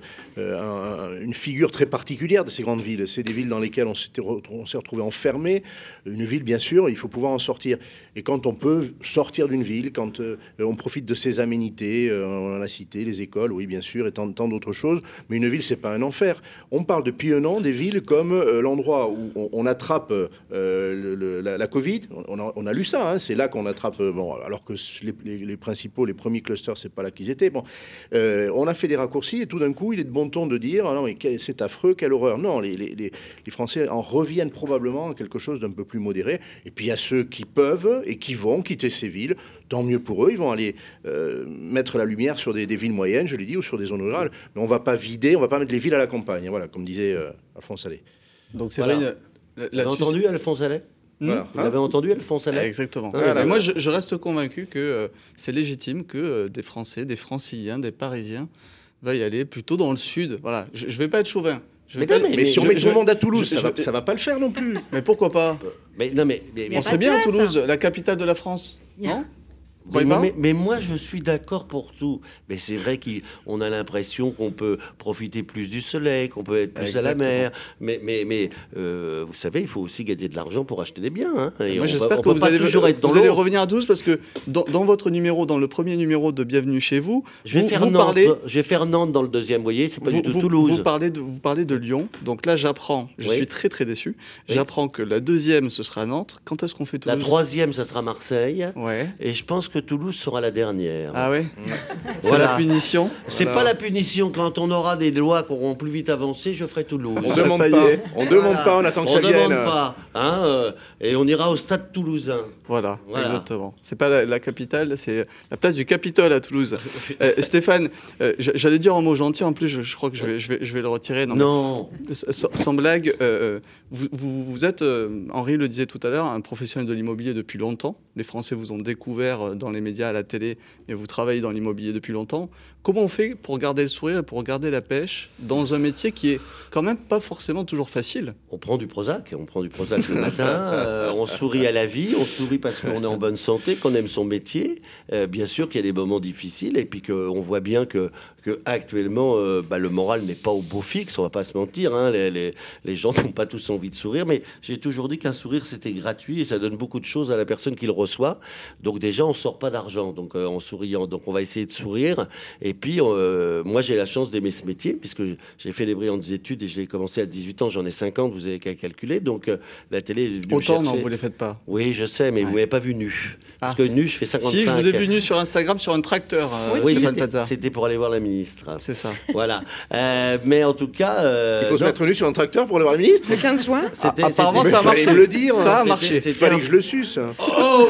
un, une figure très particulière de ces grandes villes. C'est des villes dans lesquelles on s'est, on s'est retrouvé enfermé. Une ville, bien sûr, il faut pouvoir en sortir. Et quand on peut sortir d'une ville, quand euh, on profite de ses aménités, euh, on en a cité, les écoles, oui, bien sûr, et tant, tant d'autres choses. Mais une ville, c'est pas un enfer. On parle depuis un an des villes comme euh, l'endroit où on, on attrape euh, le, le, la, la Covid. On a, on a lu ça, hein, c'est là qu'on attrape. Euh, bon, alors que les, les, les principaux, les premiers clusters, c'est pas là qu'ils étaient. Bon. Euh, on a fait des raccourcis et tout d'un coup, il est de bon ton de dire ah non, mais c'est affreux, quelle horreur. Non, les, les, les Français en reviennent probablement à quelque chose d'un peu plus modéré. Et puis il y a ceux qui peuvent et qui vont quitter ces villes. Tant mieux pour eux, ils vont aller euh, mettre la lumière sur des, des villes moyennes, je l'ai dit, ou sur des zones rurales. Mais on ne va pas vider, on ne va pas mettre les villes à la campagne. Voilà, comme disait euh, Alphonse Allais. Donc c'est voilà. vrai. Vous avez entendu Alphonse Allais? Voilà. Vous avez entendu Alphonse Allais? Exactement. Ah, voilà. Et moi, je, je reste convaincu que euh, c'est légitime que euh, des Français, des Franciliens, des Parisiens veuillent aller plutôt dans le sud. Voilà. Je ne vais pas être chauvin. Je mais, pas... mais, mais si on je, met je, tout le monde à Toulouse, je, ça, je, va, ça va pas le faire non plus. Mais pourquoi pas? Mais non, mais, mais on serait bien à Toulouse, la capitale de la France, non? Mais, mais, mais moi, je suis d'accord pour tout. Mais c'est vrai qu'on a l'impression qu'on peut profiter plus du soleil, qu'on peut être plus Exactement. à la mer. Mais, mais, mais euh, vous savez, il faut aussi gagner de l'argent pour acheter des biens. Hein. Et moi, on j'espère va, que vous, allez, toujours être dans vous allez revenir à Toulouse parce que dans, dans votre numéro, dans le premier numéro de Bienvenue chez vous, je vais, vous, faire, vous Nantes, parlez... je vais faire Nantes dans le deuxième, vous voyez, c'est pas vous, du tout vous, Toulouse. Vous parlez, de, vous parlez de Lyon. Donc là, j'apprends, je oui. suis très très déçu. Oui. J'apprends que la deuxième, ce sera Nantes. Quand est-ce qu'on fait Toulouse? La troisième, ça sera Marseille. Ouais. Et je pense que Toulouse sera la dernière. Ah ouais. C'est voilà. la punition. C'est voilà. pas la punition. Quand on aura des lois qui auront plus vite avancé, je ferai Toulouse. On ne demande pas. On voilà. demande pas. On attend que on ça vienne. On demande pas. Hein, euh, et on ira au stade toulousain. Voilà, voilà. Exactement. C'est pas la, la capitale, c'est la place du Capitole à Toulouse. euh, Stéphane, euh, j'allais dire un mot gentil. En plus, je, je crois que je vais, je vais, je vais le retirer. Non. non. Sans, sans blague, euh, vous, vous, vous êtes, euh, Henri le disait tout à l'heure, un professionnel de l'immobilier depuis longtemps. Les Français vous ont découvert dans les médias, à la télé, mais vous travaillez dans l'immobilier depuis longtemps. Comment on fait pour garder le sourire et pour garder la pêche dans un métier qui est quand même pas forcément toujours facile? On prend du Prozac, on prend du Prozac le matin, euh, on sourit à la vie, on sourit parce qu'on est en bonne santé, qu'on aime son métier. Euh, bien sûr qu'il y a des moments difficiles et puis qu'on voit bien que, que actuellement, euh, bah, le moral n'est pas au beau fixe, on va pas se mentir. Hein, les, les, les gens n'ont pas tous envie de sourire, mais j'ai toujours dit qu'un sourire c'était gratuit et ça donne beaucoup de choses à la personne qui le reçoit. Donc déjà, on sort pas d'argent donc euh, en souriant. Donc on va essayer de sourire. Et puis euh, moi, j'ai la chance d'aimer ce métier puisque j'ai fait des brillantes études et je l'ai commencé à dix-huit ans. J'en ai cinquante. Vous avez qu'à calculer. Donc euh, la télé est venue Autant, me chercher. non, vous les faites pas. Oui, je sais, mais ouais. vous m'avez pas vu nu. Parce ah. que nu, je fais cinquante-cinq. Si, je vous ai vu nu sur Instagram sur un tracteur. Euh, oui, c'était, c'était pour aller voir la ministre. C'est ça. Voilà. Euh, mais en tout cas, euh, il faut non. se mettre nu sur un tracteur pour aller voir la ministre. Le quinze juin. C'était, ah, apparemment, ça a marché. Il me le dire. Ça a marché. Il fallait que je le suce. Oh,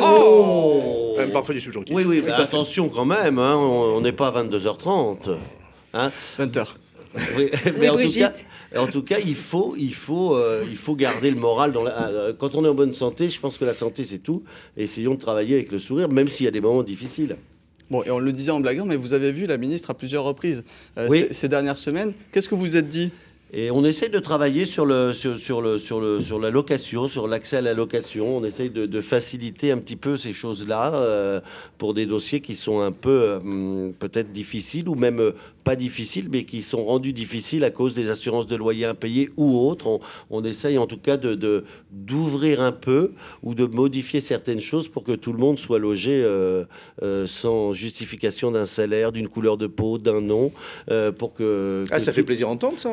oh Même parfois du subjonctif. Oui, oui, mais attention quand même, hein, on n'est pas à vingt-deux heures trente. Hein. vingt heures. Oui, mais oui, en, tout cas, en tout cas, il faut, il, faut, euh, il faut garder le moral. Dans la, euh, quand on est en bonne santé, je pense que la santé, c'est tout. Et essayons de travailler avec le sourire, même s'il y a des moments difficiles. Bon, et on le disait en blaguant, mais vous avez vu la ministre à plusieurs reprises euh, oui. ces, ces dernières semaines. Qu'est-ce que vous vous êtes dit ? Et on essaie de travailler sur, le, sur, sur, le, sur, le, sur la location, sur l'accès à la location. On essaie de, de faciliter un petit peu ces choses-là euh, pour des dossiers qui sont un peu euh, peut-être difficiles ou même euh, pas difficiles, mais qui sont rendus difficiles à cause des assurances de loyer impayées ou autres. On, on essaye en tout cas de, de, d'ouvrir un peu ou de modifier certaines choses pour que tout le monde soit logé euh, euh, sans justification d'un salaire, d'une couleur de peau, d'un nom. Euh, pour que, ah, que ça tout, fait plaisir d'entendre ça. Pour que tout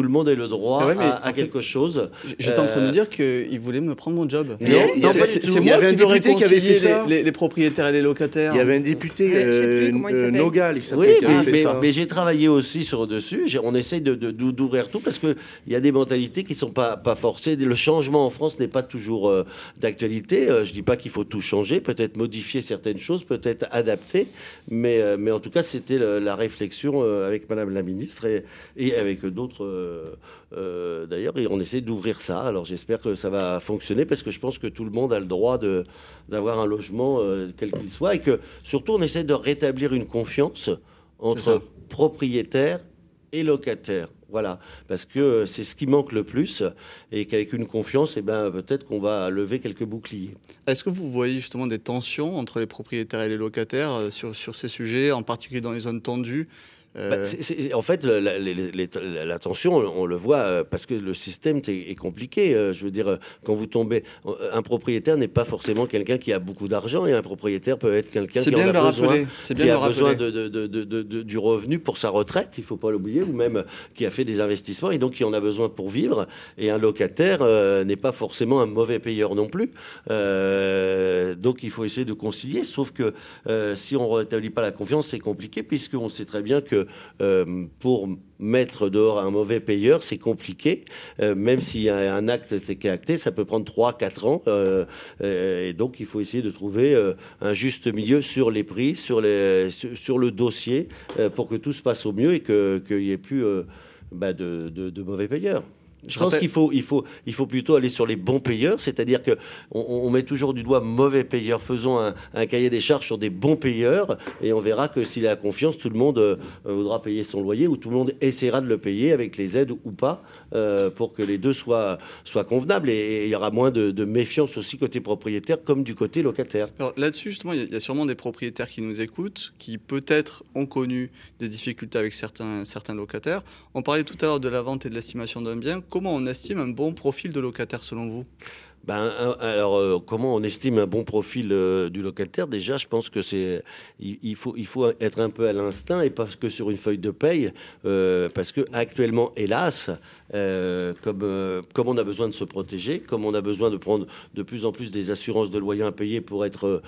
le monde ait le droit Ah ouais, à, à fait, quelque chose. J'étais euh... en train de me dire qu'il voulait me prendre mon job. Non, non c'est moi qui veux réconcilier les, les, les propriétaires et les locataires. Il y avait un député, ouais, euh, euh, Nogal, il s'appelle. Oui, mais, mais, mais j'ai travaillé aussi sur dessus. On essaye de, de, d'ouvrir tout parce qu'il y a des mentalités qui ne sont pas, pas forcées. Le changement en France n'est pas toujours euh, d'actualité. Euh, je ne dis pas qu'il faut tout changer, peut-être modifier certaines choses, peut-être adapter. Mais, euh, mais en tout cas, c'était le, la réflexion euh, avec Madame la ministre et, et avec d'autres euh, euh, d'ailleurs. Et on essaie d'ouvrir ça. Alors j'espère que ça va fonctionner parce que je pense que tout le monde a le droit de, d'avoir un logement euh, quel qu'il soit et que surtout on essaie de rétablir une confiance entre propriétaires et locataires. Voilà, parce que c'est ce qui manque le plus et qu'avec une confiance, eh ben, peut-être qu'on va lever quelques boucliers. Est-ce que vous voyez justement des tensions entre les propriétaires et les locataires sur, sur ces sujets, en particulier dans les zones tendues ? Euh... Bah, c'est, c'est, en fait, la, la, la, la tension, on, on le voit parce que le système est, est compliqué. Je veux dire, quand vous tombez, un propriétaire n'est pas forcément quelqu'un qui a beaucoup d'argent et un propriétaire peut être quelqu'un c'est qui en a besoin, qui a besoin de, de, de, de, de, de, du revenu pour sa retraite, il ne faut pas l'oublier, ou même qui a fait des investissements et donc qui en a besoin pour vivre. Et un locataire euh, n'est pas forcément un mauvais payeur non plus. Euh, donc il faut essayer de concilier, sauf que euh, si on ne rétablit pas la confiance, c'est compliqué puisqu'on sait très bien que Euh, pour mettre dehors un mauvais payeur, c'est compliqué. Euh, même s'il y a un acte qui est acté, ça peut prendre trois quatre ans. Euh, euh, et donc, il faut essayer de trouver euh, un juste milieu sur les prix, sur, les, sur, sur le dossier, euh, pour que tout se passe au mieux et que, qu'il n'y ait plus euh, bah, de, de, de mauvais payeurs. Je, Je pense rappelle... qu'il faut, il faut, il faut plutôt aller sur les bons payeurs, c'est-à-dire qu'on on met toujours du doigt mauvais payeurs. Faisons un, un cahier des charges sur des bons payeurs et on verra que s'il a confiance, tout le monde euh, voudra payer son loyer ou tout le monde essaiera de le payer avec les aides ou pas euh, pour que les deux soient, soient convenables. Et il y aura moins de, de méfiance aussi côté propriétaire comme du côté locataire. Alors là-dessus, justement, il y, y a sûrement des propriétaires qui nous écoutent, qui peut-être ont connu des difficultés avec certains, certains locataires. On parlait tout à l'heure de la vente et de l'estimation d'un bien. Comment on estime un bon profil de locataire selon vous ? Ben, alors, euh, comment on estime un bon profil euh, du locataire ? Déjà, je pense que c'est, il, il faut, il faut être un peu à l'instinct et pas que sur une feuille de paye, euh, parce que actuellement, hélas, euh, comme, euh, comme on a besoin de se protéger, comme on a besoin de prendre de plus en plus des assurances de loyer impayées pour être,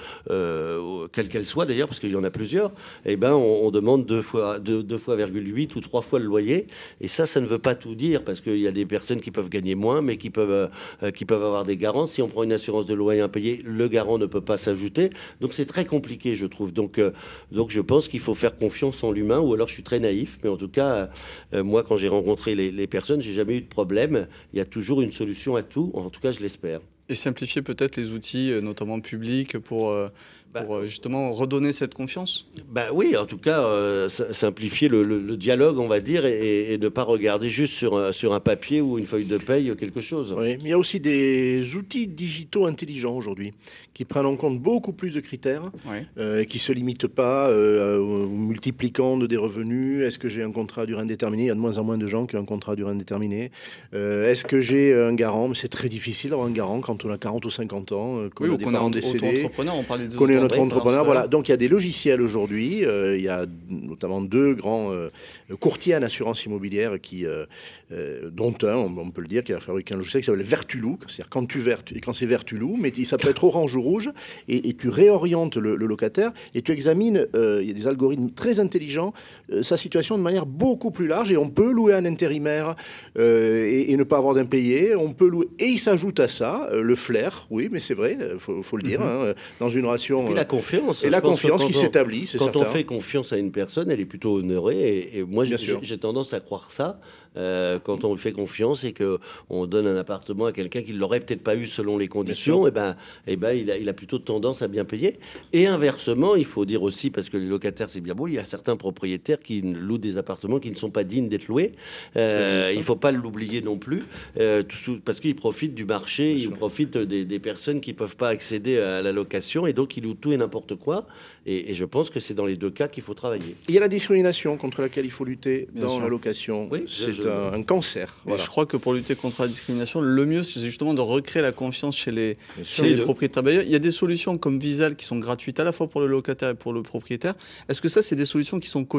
euh, quelles qu'elles soient d'ailleurs, parce qu'il y en a plusieurs, eh ben, on, on demande deux fois, deux, deux fois virgule huit ou trois fois le loyer, et ça, ça ne veut pas tout dire, parce qu'il y a des personnes qui peuvent gagner moins, mais qui peuvent, euh, qui peuvent avoir des garanties. Si on prend une assurance de loyer impayé, le garant ne peut pas s'ajouter. Donc c'est très compliqué, je trouve. Donc, euh, donc je pense qu'il faut faire confiance en l'humain, ou alors je suis très naïf. Mais en tout cas, euh, moi, quand j'ai rencontré les, les personnes, j'ai jamais eu de problème. Il y a toujours une solution à tout. En tout cas, je l'espère. Et simplifier peut-être les outils, notamment publics, pour, euh, pour bah, justement redonner cette confiance ? Bah oui, en tout cas, euh, simplifier le, le, le dialogue, on va dire, et, et ne pas regarder juste sur un, sur un papier ou une feuille de paye quelque chose. Oui, mais il y a aussi des outils digitaux intelligents aujourd'hui qui prennent en compte beaucoup plus de critères, oui. euh, qui ne se limitent pas euh, au multiplicant de des revenus. Est-ce que j'ai un contrat à durée indéterminée ? Il y a de moins en moins de gens qui ont un contrat à durée indéterminée. Euh, est-ce que j'ai un garant ? C'est très difficile d'avoir un garant quand on a quarante ou cinquante ans, euh, qu'on oui, a ou des qu'on parents est décédés, auto-entrepreneur, on parlait des qu'on est un auto-entrepreneur, voilà. Donc il y a des logiciels aujourd'hui, euh, il y a notamment deux grands euh, courtiers en assurance immobilière qui, euh, euh, dont un, on, on peut le dire, qui a fabriqué un logiciel qui s'appelle Vertulou, c'est-à-dire quand tu vertu, et quand c'est Vertulou, mais ça peut être orange ou rouge, et, et tu réorientes le, le locataire et tu examines, euh, il y a des algorithmes très intelligents, euh, sa situation de manière beaucoup plus large, et on peut louer un intérimaire euh, et, et ne pas avoir d'impayé, on peut louer, et il s'ajoute à ça euh, le flair, oui, mais c'est vrai, il faut, faut le dire, mm-hmm. hein, dans une relation... Et la confiance. Et la confiance qui s'établit, c'est certain. Quand on fait confiance à une personne, elle est plutôt honorée, et, et moi j'ai, j'ai tendance à croire ça. Euh, quand on lui fait confiance et qu'on donne un appartement à quelqu'un qui ne l'aurait peut-être pas eu selon les conditions, et ben, et ben, il, a, il a plutôt tendance à bien payer. Et inversement, il faut dire aussi, parce que les locataires, c'est bien beau, il y a certains propriétaires qui louent des appartements qui ne sont pas dignes d'être loués. Euh, il ne faut pas l'oublier non plus, euh, parce qu'ils profitent du marché, bien ils sûr. profitent des, des personnes qui ne peuvent pas accéder à la location, et donc ils louent tout et n'importe quoi. Et, et je pense que c'est dans les deux cas qu'il faut travailler. Il y a la discrimination contre laquelle il faut lutter bien dans sûr. la location. Oui, c'est je... un, un cancer. Voilà. Je crois que pour lutter contre la discrimination, le mieux, c'est justement de recréer la confiance chez les, chez les propriétaires bailleurs. Il y a des solutions comme Visal qui sont gratuites à la fois pour le locataire et pour le propriétaire. Est-ce que ça, c'est des solutions qui sont connues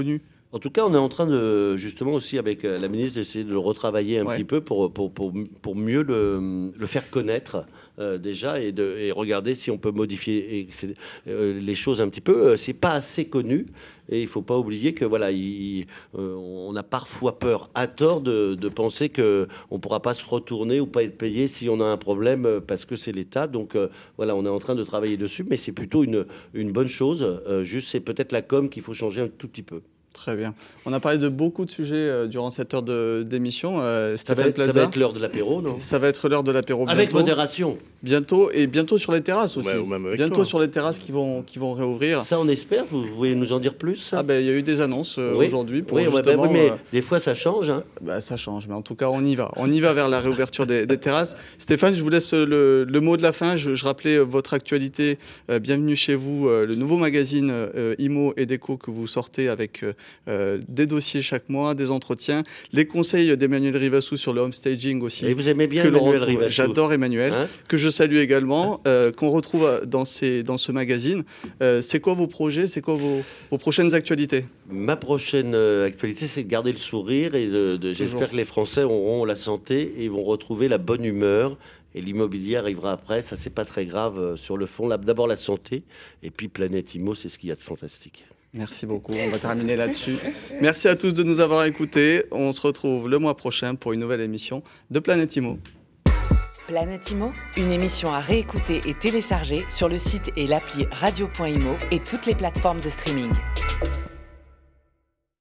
En tout cas, on est en train de, justement aussi avec la ministre, d'essayer de le retravailler un ouais. petit peu pour, pour, pour, pour mieux le, le faire connaître euh, déjà et, de, et regarder si on peut modifier et, euh, les choses un petit peu. C'est pas assez connu et il faut pas oublier que voilà, il, euh, on a parfois peur, à tort, de, de penser que on pourra pas se retourner ou pas être payé si on a un problème parce que c'est l'État. Donc euh, voilà, on est en train de travailler dessus, mais c'est plutôt une, une bonne chose. Euh, juste, c'est peut-être la com qu'il faut changer un tout petit peu. Très bien. On a parlé de beaucoup de sujets euh, durant cette heure de, d'émission. Euh, ça, va être, ça va être l'heure de l'apéro, non ? Ça va être l'heure de l'apéro bientôt. Avec modération. Bientôt, et bientôt sur les terrasses aussi. Ouais, ou même avec bientôt toi. sur les terrasses qui vont, qui vont réouvrir. Ça, on espère. Vous voulez nous en dire plus ? Ah ben, il y a eu des annonces euh, oui. aujourd'hui. Pour oui, justement, bah, oui, mais euh, des fois, ça change. Hein. Bah, ça change, mais en tout cas, on y va. On y va vers la réouverture des, des terrasses. Stéphane, je vous laisse le, le mot de la fin. Je, je rappelais votre actualité. Euh, bienvenue chez vous, euh, le nouveau magazine euh, Imo et Déco que vous sortez avec euh, des dossiers chaque mois, des entretiens, les conseils d'Emmanuel Rivassou sur le homestaging aussi. Et vous aimez bien Emmanuel Rivassou ? J'adore Emmanuel, hein, que je salue également, euh, qu'on retrouve dans, ces, dans ce magazine. Euh, c'est quoi vos projets ? C'est quoi vos, vos prochaines actualités ? Ma prochaine euh, actualité, c'est de garder le sourire et de, de, j'espère que les Français auront la santé et vont retrouver la bonne humeur. Et l'immobilier arrivera après, ça c'est pas très grave euh, sur le fond. Là, d'abord la santé, et puis Planète Imo, c'est ce qu'il y a de fantastique. Merci beaucoup, on va terminer là-dessus. Merci à tous de nous avoir écoutés. On se retrouve le mois prochain pour une nouvelle émission de Planète Imo. Planète Imo, une émission à réécouter et télécharger sur le site et l'appli radio point imo et toutes les plateformes de streaming.